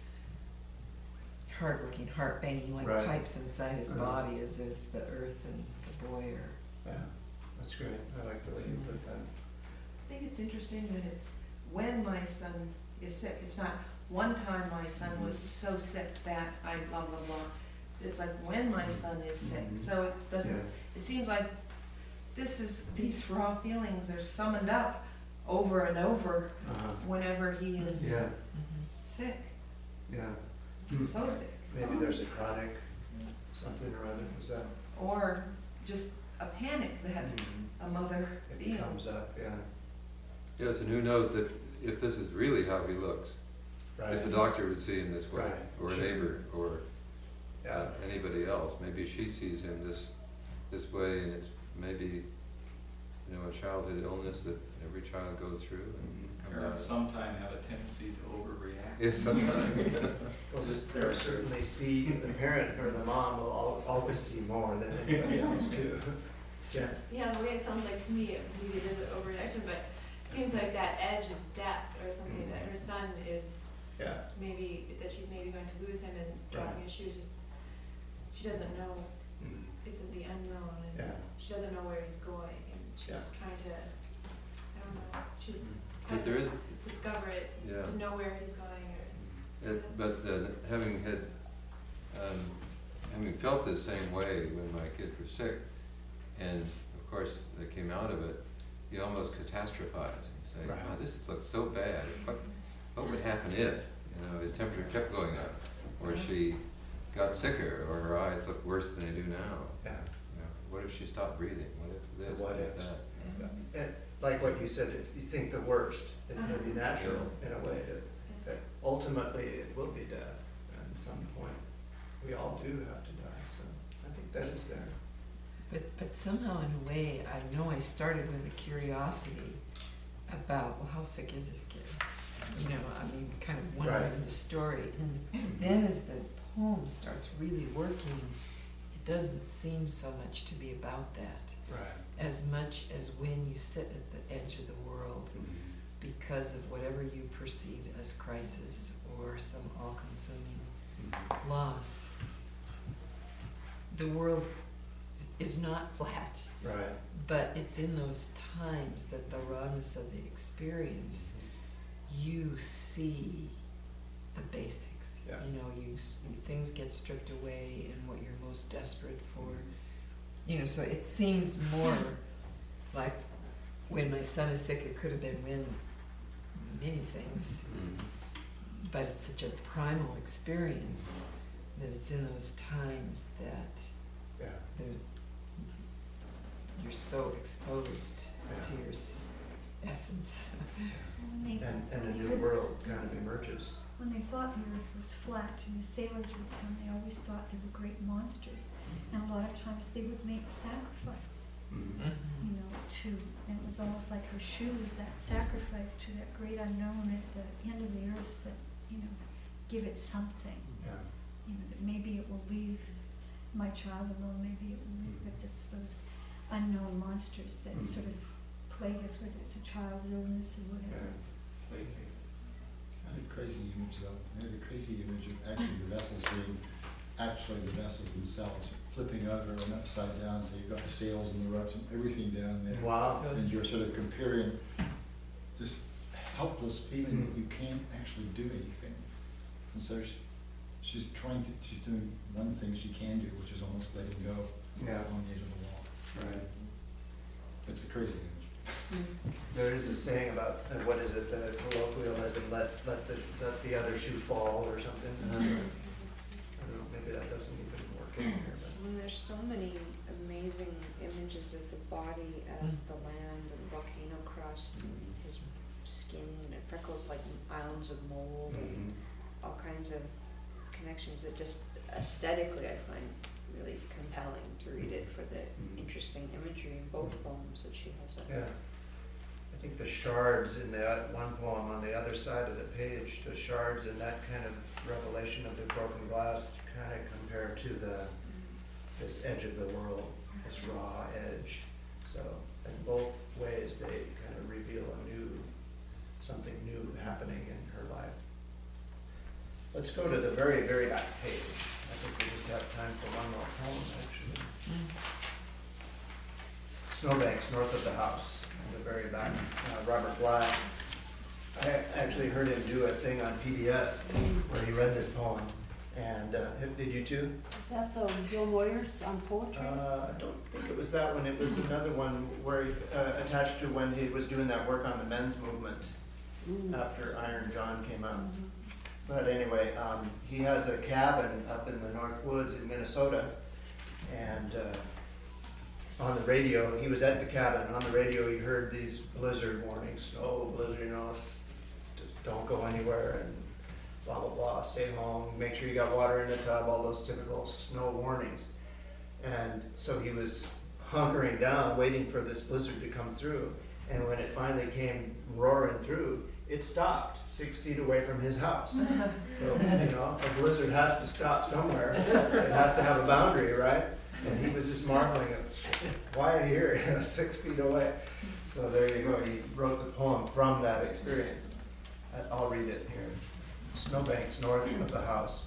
hard-working, heart banging like Right. pipes inside his Uh-huh. body as if the earth and the boy are. Yeah, that's great. I like the way you put that. I think it's interesting that it's when my son is sick. It's not one time my son was so sick that I blah, blah, blah. It's like when my son is sick. Mhm. So it doesn't, Yeah. it seems like this is, these raw feelings are summoned up over and over Uh-huh. whenever he is Yeah, sick, yeah. so sick. Maybe there's a chronic something or other, is that? Or just a panic that a mother It feels. comes up, yeah. Yes, and who knows that if this is really how he looks, Right. if a doctor would see him this way, Right, or a sure. neighbor, or Yeah. uh, anybody else, maybe she sees him this, this way, and it's maybe, you know, a childhood illness that every child goes through, and comes out. Parents sometimes have a tendency to overreact. Yes, sometimes. Well, there certainly see, the parent or the mom will al- always see more than anybody else too. Jen? Yeah, the way it sounds like to me, it maybe it is an overreaction, but it seems like that edge is death or something, that her son is Yeah. maybe, that she's maybe going to lose him and dropping his shoes, just, she doesn't know, Mhm. it's in the unknown, and Yeah. she doesn't know where he's going, and she's Yeah. just trying to, I don't know, she's But trying there is, to discover it, yeah. to know where he's going, or, It, but uh, having had, um, having felt the same way when my kids were sick, and of course they came out of it, you almost catastrophize and say, Right. "Wow, this looks so bad. What, what would happen if, you know, his temperature kept going up, or she got sicker, or her eyes looked worse than they do now? Yeah. You know, what if she stopped breathing? What if this? What What if ifs. that?" And like what you said, if you think the worst, it can be natural in a way that, that ultimately it will be death at some point. We all do have to die, so I think that is there. But, but somehow in a way, I know I started with a curiosity about, well, how sick is this kid? You know, I mean, kind of wondering Right. the story. And then as the poem starts really working, it doesn't seem so much to be about that, Right. as much as when you sit at the edge of the world because of whatever you perceive as crisis or some all-consuming loss. The world is not flat, Right. but it's in those times that the rawness of the experience, you see the basics. Yeah. You know, you s- things get stripped away, and what you're most desperate for. You know, so it seems more like when my son is sick, it could have been when many things, Mhm. but it's such a primal experience that it's in those times that Yeah. the, you're so exposed Yeah. to your s- essence. When they, And, and a when they new said- world kind of emerges. When they thought the earth was flat and the sailors would come, they always thought they were great monsters. And a lot of times they would make sacrifice, you know, to, and it was almost like her shoes, that sacrifice to that great unknown at the end of the earth that, you know, give it something. Yeah. You know, that maybe it will leave my child alone, maybe it will leave, but it's those unknown monsters that Mhm. sort of plague us, whether it's a child's illness or whatever. I had a crazy image though. I had a crazy image of actually the vessels being, actually the vessels themselves flipping over and upside down, so you've got the sails and the ropes and everything down there. Wow. And you're sort of comparing this helpless feeling that you can't actually do anything. And so she, she's trying to, she's doing one thing she can do, which is almost letting go Yeah. on the edge of the wall. Right. It's a crazy image. There is a saying about, uh, what is it, the colloquialism, let, let the, let the other shoe fall or something. I don't know, maybe that doesn't even work in here, but. And there's so many amazing images of the body as Mm. the land and volcano crust and his skin and freckles like islands of mold and all kinds of connections that just aesthetically I find really compelling to read it for the interesting imagery in both poems that she has. Yeah. I think the shards in that one poem on the other side of the page, the shards and that kind of revelation of the broken glass kind of compare to the, this edge of the world, this raw edge. So in both ways, they kind of reveal a new, something new happening in her life. Let's go to the very, very back page. I think we just have time for one more poem, actually. Snowbanks North of the House, in the very back. Uh, Robert Bly. I actually heard him do a thing on P B S where he read this poem. And uh, did you too? Is that the Bill Moyers on poetry? Uh, I don't think it was that one. It was another one where he, uh, attached to when he was doing that work on the men's movement Mm. after Iron John came out. But anyway, um, he has a cabin up in the North Woods in Minnesota, and uh, on the radio, he was at the cabin, and on the radio he heard these blizzard warnings, snow, blizzard, you know, s- just don't go anywhere, and blah, blah, blah, stay home, make sure you got water in the tub, all those typical snow warnings. And so he was hunkering down, waiting for this blizzard to come through, and when it finally came roaring through, it stopped six feet away from his house. So, you know, a blizzard has to stop somewhere. It has to have a boundary, right? And he was just marveling at why here, six feet away. So there you go. He wrote the poem from that experience. I- I'll read it here. Snowbanks north of the house.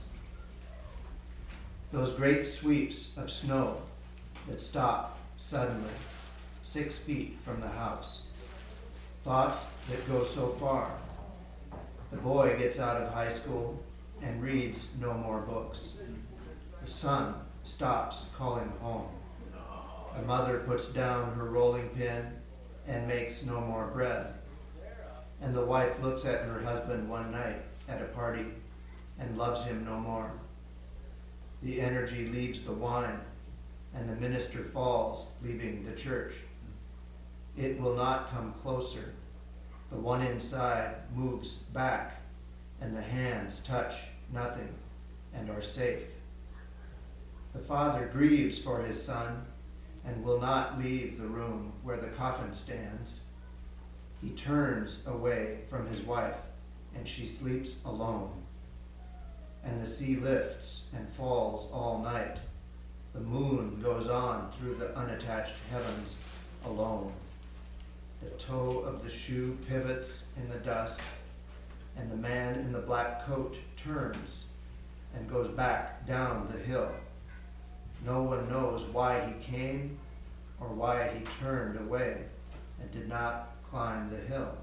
Those great sweeps of snow that stop suddenly, six feet from the house. Thoughts that go so far. The boy gets out of high school and reads no more books. The son stops calling home. The mother puts down her rolling pin and makes no more bread. And the wife looks at her husband one night at a party and loves him no more. The energy leaves the wine, and the minister falls, leaving the church. It will not come closer. The one inside moves back, and the hands touch nothing and are safe. The father grieves for his son and will not leave the room where the coffin stands. He turns away from his wife, and she sleeps alone. And the sea lifts and falls all night. The moon goes on through the unattached heavens alone. The toe of the shoe pivots in the dust, and the man in the black coat turns and goes back down the hill. No one knows why he came or why he turned away and did not climb the hill.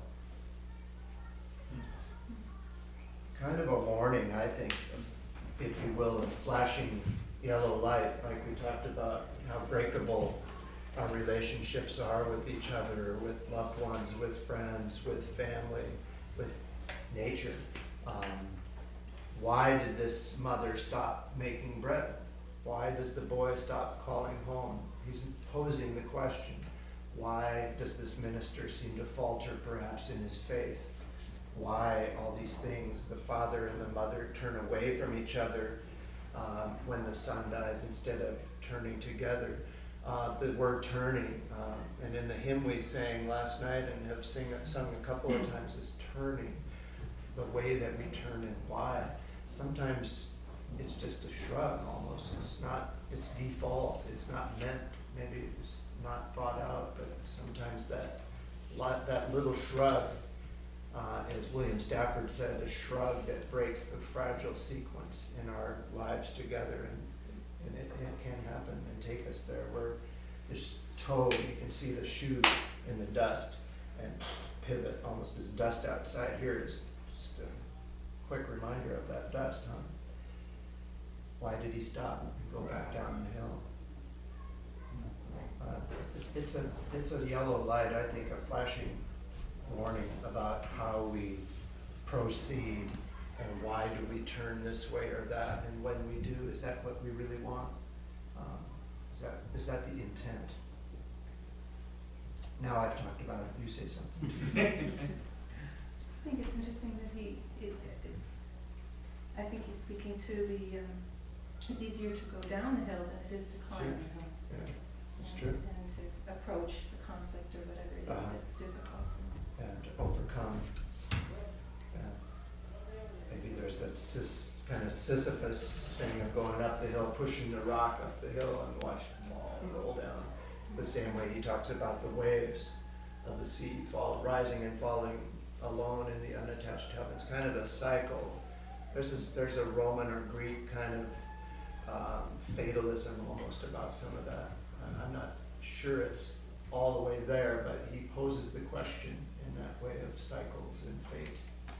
Kind of a warning, I think, if you will, of flashing yellow light, like we talked about, how breakable our relationships are with each other, with loved ones, with friends, with family, with nature. Um, why did this mother stop making bread? Why does the boy stop calling home? He's posing the question. Why does this minister seem to falter perhaps in his faith? Why all these things? The father and the mother turn away from each other um, when the son dies instead of turning together. Uh, the word turning, um, and in the hymn we sang last night and have sing, sung a couple of times is turning, the way that we turn and why. Sometimes it's just a shrug almost. It's not, it's default. It's not meant, maybe it's not thought out, but sometimes that, lot, that little shrug, uh, as William Stafford said, a shrug that breaks the fragile sequence in our lives together, and, and it, it can happen and take us there. Where this toe, you can see the shoe in the dust and pivot, almost as dust outside here is just a quick reminder of that dust, huh? Why did he stop and go back down the hill? Uh, it- it's a it's a yellow light, I think, a flashing warning about how we proceed and why do we turn this way or that, and when we do, is that what we really want? Um, Is that, is that the intent? Now I've talked about it, you say something. I think it's interesting that he, it, it, I think he's speaking to the, um, it's easier to go down the hill than it is to climb Sure. the hill. Yeah, that's And- true. And to approach the conflict or whatever it is Uh-huh. that's difficult. And to overcome. Yeah. Maybe there's that sis, kind of Sisyphus thing of going up the hill, pushing the rock up the hill and watching them all roll down. The same way he talks about the waves of the sea fall, rising and falling alone in the unattached heavens, kind of a cycle. There's this, there's a Roman or Greek kind of um, fatalism almost about some of that. I'm- I'm not sure it's all the way there, but he poses the question in that way of cycles and fate.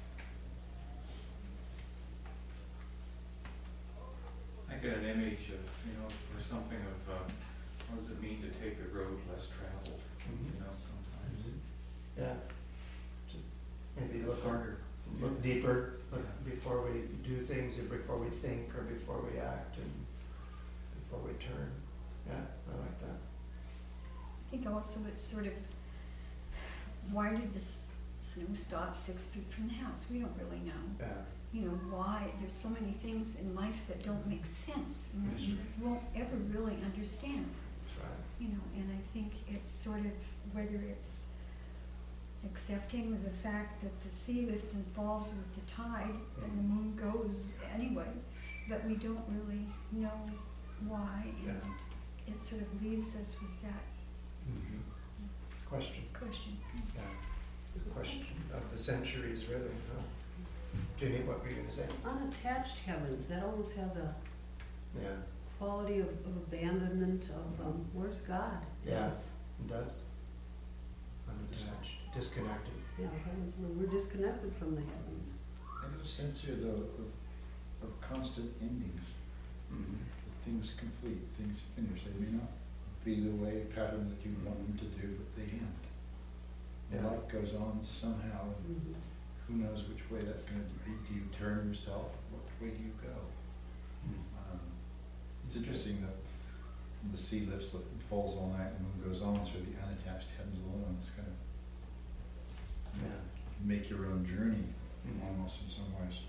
I get an image of, you know, or something of, um, what does it mean to take a road less traveled, you know, sometimes. Yeah. So maybe It's look harder. Look deeper, look before we do things, or before we think, or before we act, and before we turn. Yeah, I like that. I think also it's sort of, why did the s- snow stop six feet from the house? We don't really know. Yeah. You know, why, there's so many things in life that don't make sense, and that you won't ever really understand. That's right. You know, and I think it's sort of, whether it's accepting the fact that the sea lifts and falls with the tide, and the moon goes anyway, but we don't really know why, and it sort of leaves us with that Mhm. Question. question. Yeah. The question of the centuries, really, huh? Jenny, what were you gonna say? Unattached heavens, that almost has a Yeah. quality of, of abandonment, of, um, where's God? Yes, it does. Unattached, disconnected. Yeah, heavens, we're, we're disconnected from the heavens. I get a sense here though of, of constant endings. Mhm. Things complete, things finish. They may not be the way, pattern that you want them to do, but they end. Yeah. Life goes on somehow, and Mhm. who knows which way that's gonna be. Do you turn yourself? What way do you go? Um, It's interesting that when the sea lifts and falls all night and the moon goes on through the unattached heavens alone. It's kind of Yeah. make your own journey, Mhm. almost in some ways.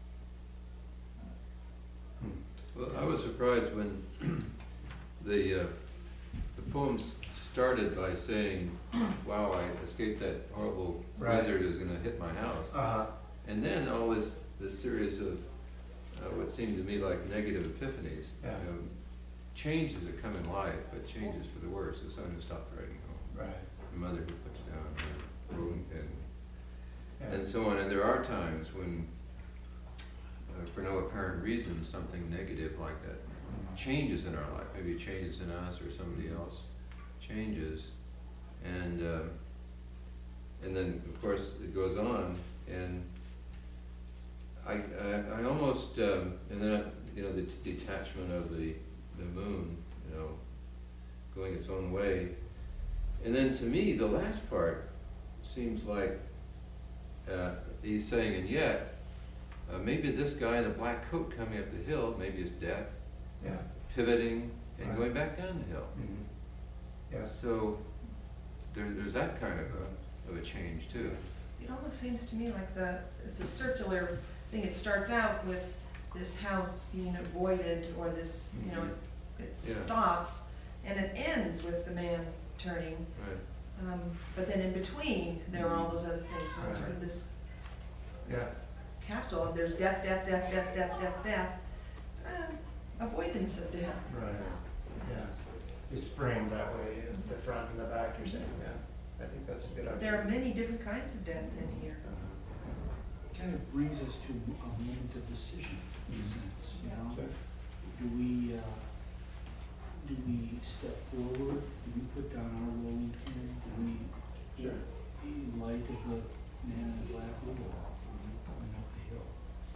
Well, I was surprised when the, uh, the poem started by saying, wow, I escaped that horrible Right. blizzard is gonna hit my house. Uh-huh. And then all this, this series of uh, what seemed to me like negative epiphanies. Yeah. You know, changes that come in life, but changes for the worse. The son who stopped writing home. Right. The mother who puts down her rolling pin. Yeah. And so on. And there are times when, uh, for no apparent reason, something negative like that changes in our life. Maybe it changes in us or somebody else changes. And uh, and then, of course, it goes on. And I, I, I almost, um, and then, you know, the t- detachment of the, the moon, you know, going its own way. And then to me, the last part seems like uh, he's saying, and yet, uh, maybe this guy in a black coat coming up the hill, maybe it's death, Yeah. pivoting and Right. going back down the hill. Mhm. Yes. So there, there's that kind of a, of a change too. It almost seems to me like the, it's a circular thing. It starts out with this house being avoided, or this, you know, it, it Yeah. stops, and it ends with the man turning. Right. Um, but then in between, there are all those other things, so it's sort of this, this capsule of there's death, death, death, death, death, death, death, uh, avoidance of death. Right. Yeah. It's framed that way, in the front and the back, you're saying, yeah. I think that's a good idea. There are many different kinds of death in here. Kind of brings us to a moment of decision, in a sense, you know? Do we, uh, do we step forward? Do we put down our rolling pin? Do we, Sure. in light of the man in the black overall, coming up the hill?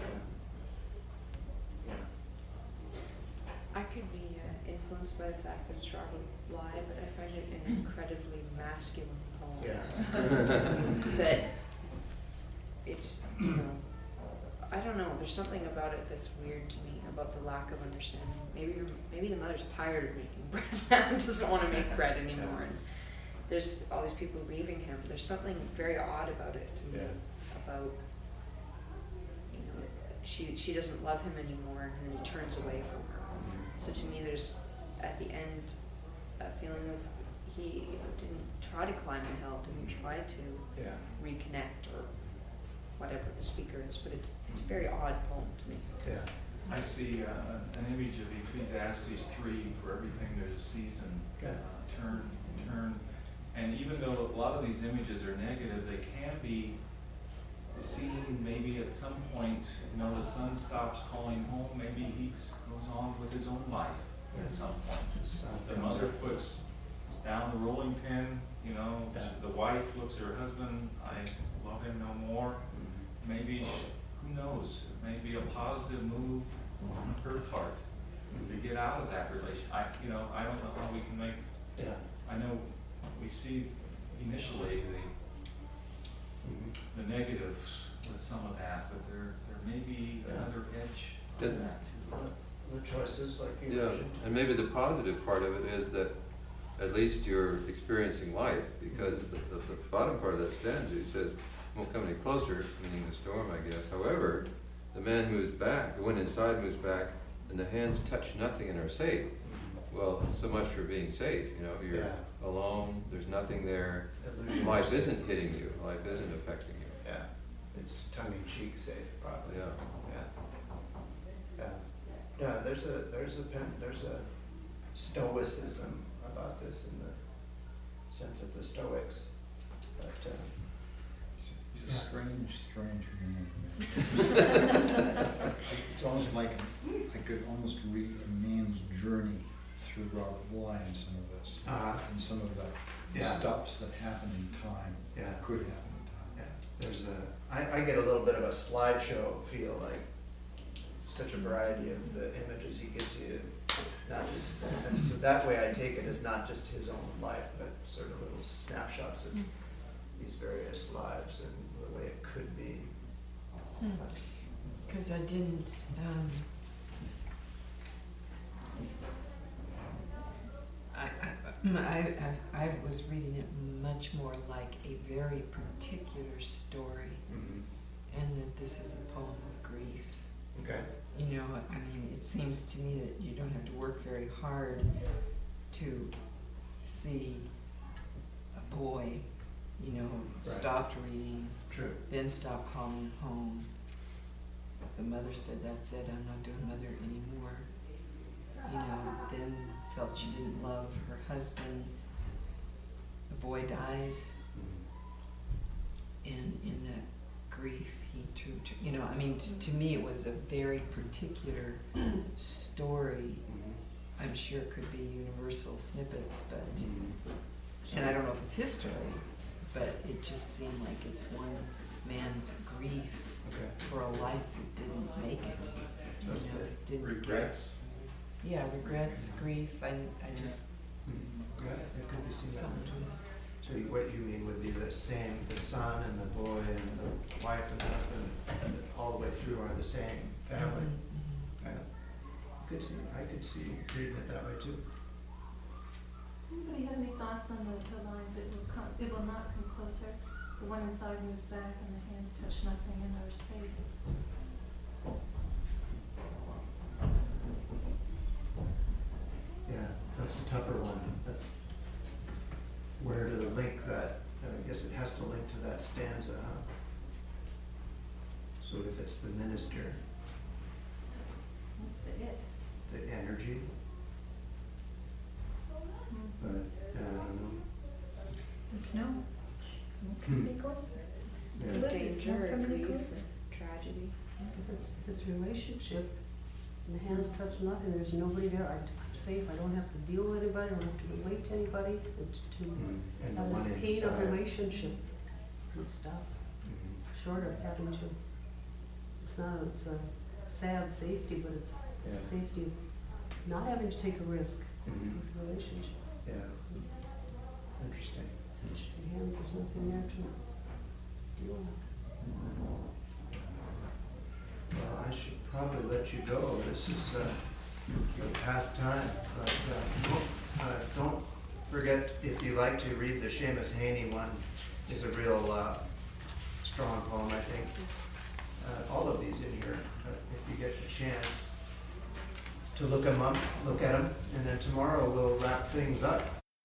I could be uh, influenced by the fact that it's Robert Bly, but I find it an incredibly masculine poem. Yeah. That it's, you know, I don't don't know, there's something about it that's weird to me, about the lack of understanding. Maybe, her- maybe the mother's tired of making bread now and doesn't wanna make bread anymore. And there's all these people leaving him, there's something very odd about it to me, Yeah. about, you know, she, she doesn't love him anymore, and then he turns away from her. So to me, there's, at the end, a feeling of, he didn't try to climb the hill, didn't try to Yeah. reconnect, or whatever the speaker is, but it, it's a very odd poem to me. Yeah. I see uh, an image of Ecclesiastes three, for everything there's a season. Okay. Uh, turn, turn, and even though a lot of these images are negative, they can be seen maybe at some point, you know, the son stops calling home, maybe he goes on with his own life at some point. The mother puts down the rolling pin, you know, Yeah. the wife looks at her husband, I love him no more. Maybe, she- who knows, it may be a positive move on her part to get out of that relation. I, you know, I don't know how we can make, Yeah. I know we see initially the, the negatives with some of that, but there, there may be Yeah. another edge to Did- that too. The choices, like you Yeah, mentioned. and maybe the positive part of it is that at least you're experiencing life, because the, the, the bottom part of that stanza, he says, won't come any closer, meaning the storm, I guess. However, the man moves back, the one inside moves back, and the hands touch nothing and are safe. Well, so much for being safe, you know, you're Yeah. alone, there's nothing there, Illusion. life isn't hitting you, life isn't affecting you. Yeah, it's tongue-in-cheek safe, probably. Yeah. Yeah. Yeah. Yeah, there's a, there's a, pen- there's a stoicism about this in the sense of the Stoics. But, uh, He's a Yeah. strange, strange human. It's almost like, I could almost read a man's journey through Robert Bly in some of this. Uh-huh. And some of the Yeah. stops that happen in time, Yeah. could happen in time. yeah, there's a, I, I get a little bit of a slideshow feel, like such a variety of the images he gives you. Not just, and so that way I take it as not just his own life, but sort of little snapshots of these various lives and the way it could be. Because I didn't, um, I, I, I, I I was reading it much more like a very particular story, Mhm. and that this is a poem of grief. Okay. You know, I mean, it seems to me that you don't have to work very hard to see a boy, you know, stopped reading, True. then stopped calling home. The mother said, that's it, I'm not doing mother anymore. You know, then felt she didn't love her husband. The boy dies. In, in that grief, he too, too- you know, I mean, t- to me, it was a very particular story. I'm sure it could be universal snippets, but, and I don't know if it's his story, but it just seemed like it's one man's grief Okay. for a life that didn't make it. You That's know, the didn't get- Regrets. Yeah, regrets, grief, I, I just, Yeah, it could be seen that something way. to that. So you- what you mean would be the same, the son and the boy and the wife and the husband, and all the way through are the same family. Mhm, Yeah. Could see, I could see reading it that way too. Does anybody have any thoughts on the, the lines, it will come, it will not come closer? The one inside moves back and the hands touch nothing and are safe. Yeah, that's a tougher one. That's, where to link that, I guess it has to link to that stanza, huh? So if it's the minister, That's the it. the energy, Mm. but, yeah, I don't know. The snow. Won't come any closer. Yeah. Blizzard Danger won't or come any grief closer. or tragedy. If it's, if it's relationship, and the hands touch nothing, there's nobody there, I, I'm safe, I don't have to deal with anybody, I don't have to relate to anybody, it's to Mm. And the have one this pain of inside. relationship and stuff, Mhm. short of having to, it's not, it's a sad safety, but it's Yeah. safety of not having to take a risk Mhm. with relationship. Yeah. Interesting. Touch your hands, there's nothing there to deal with. Well, I should probably let you go. This is uh, the past time, but uh, don't, uh, don't forget, if you like to read the Seamus Haney one, is a real uh, strong poem, I think. Uh, all of these in here, but if you get the chance to look them up, look at them, and then tomorrow we'll wrap things up.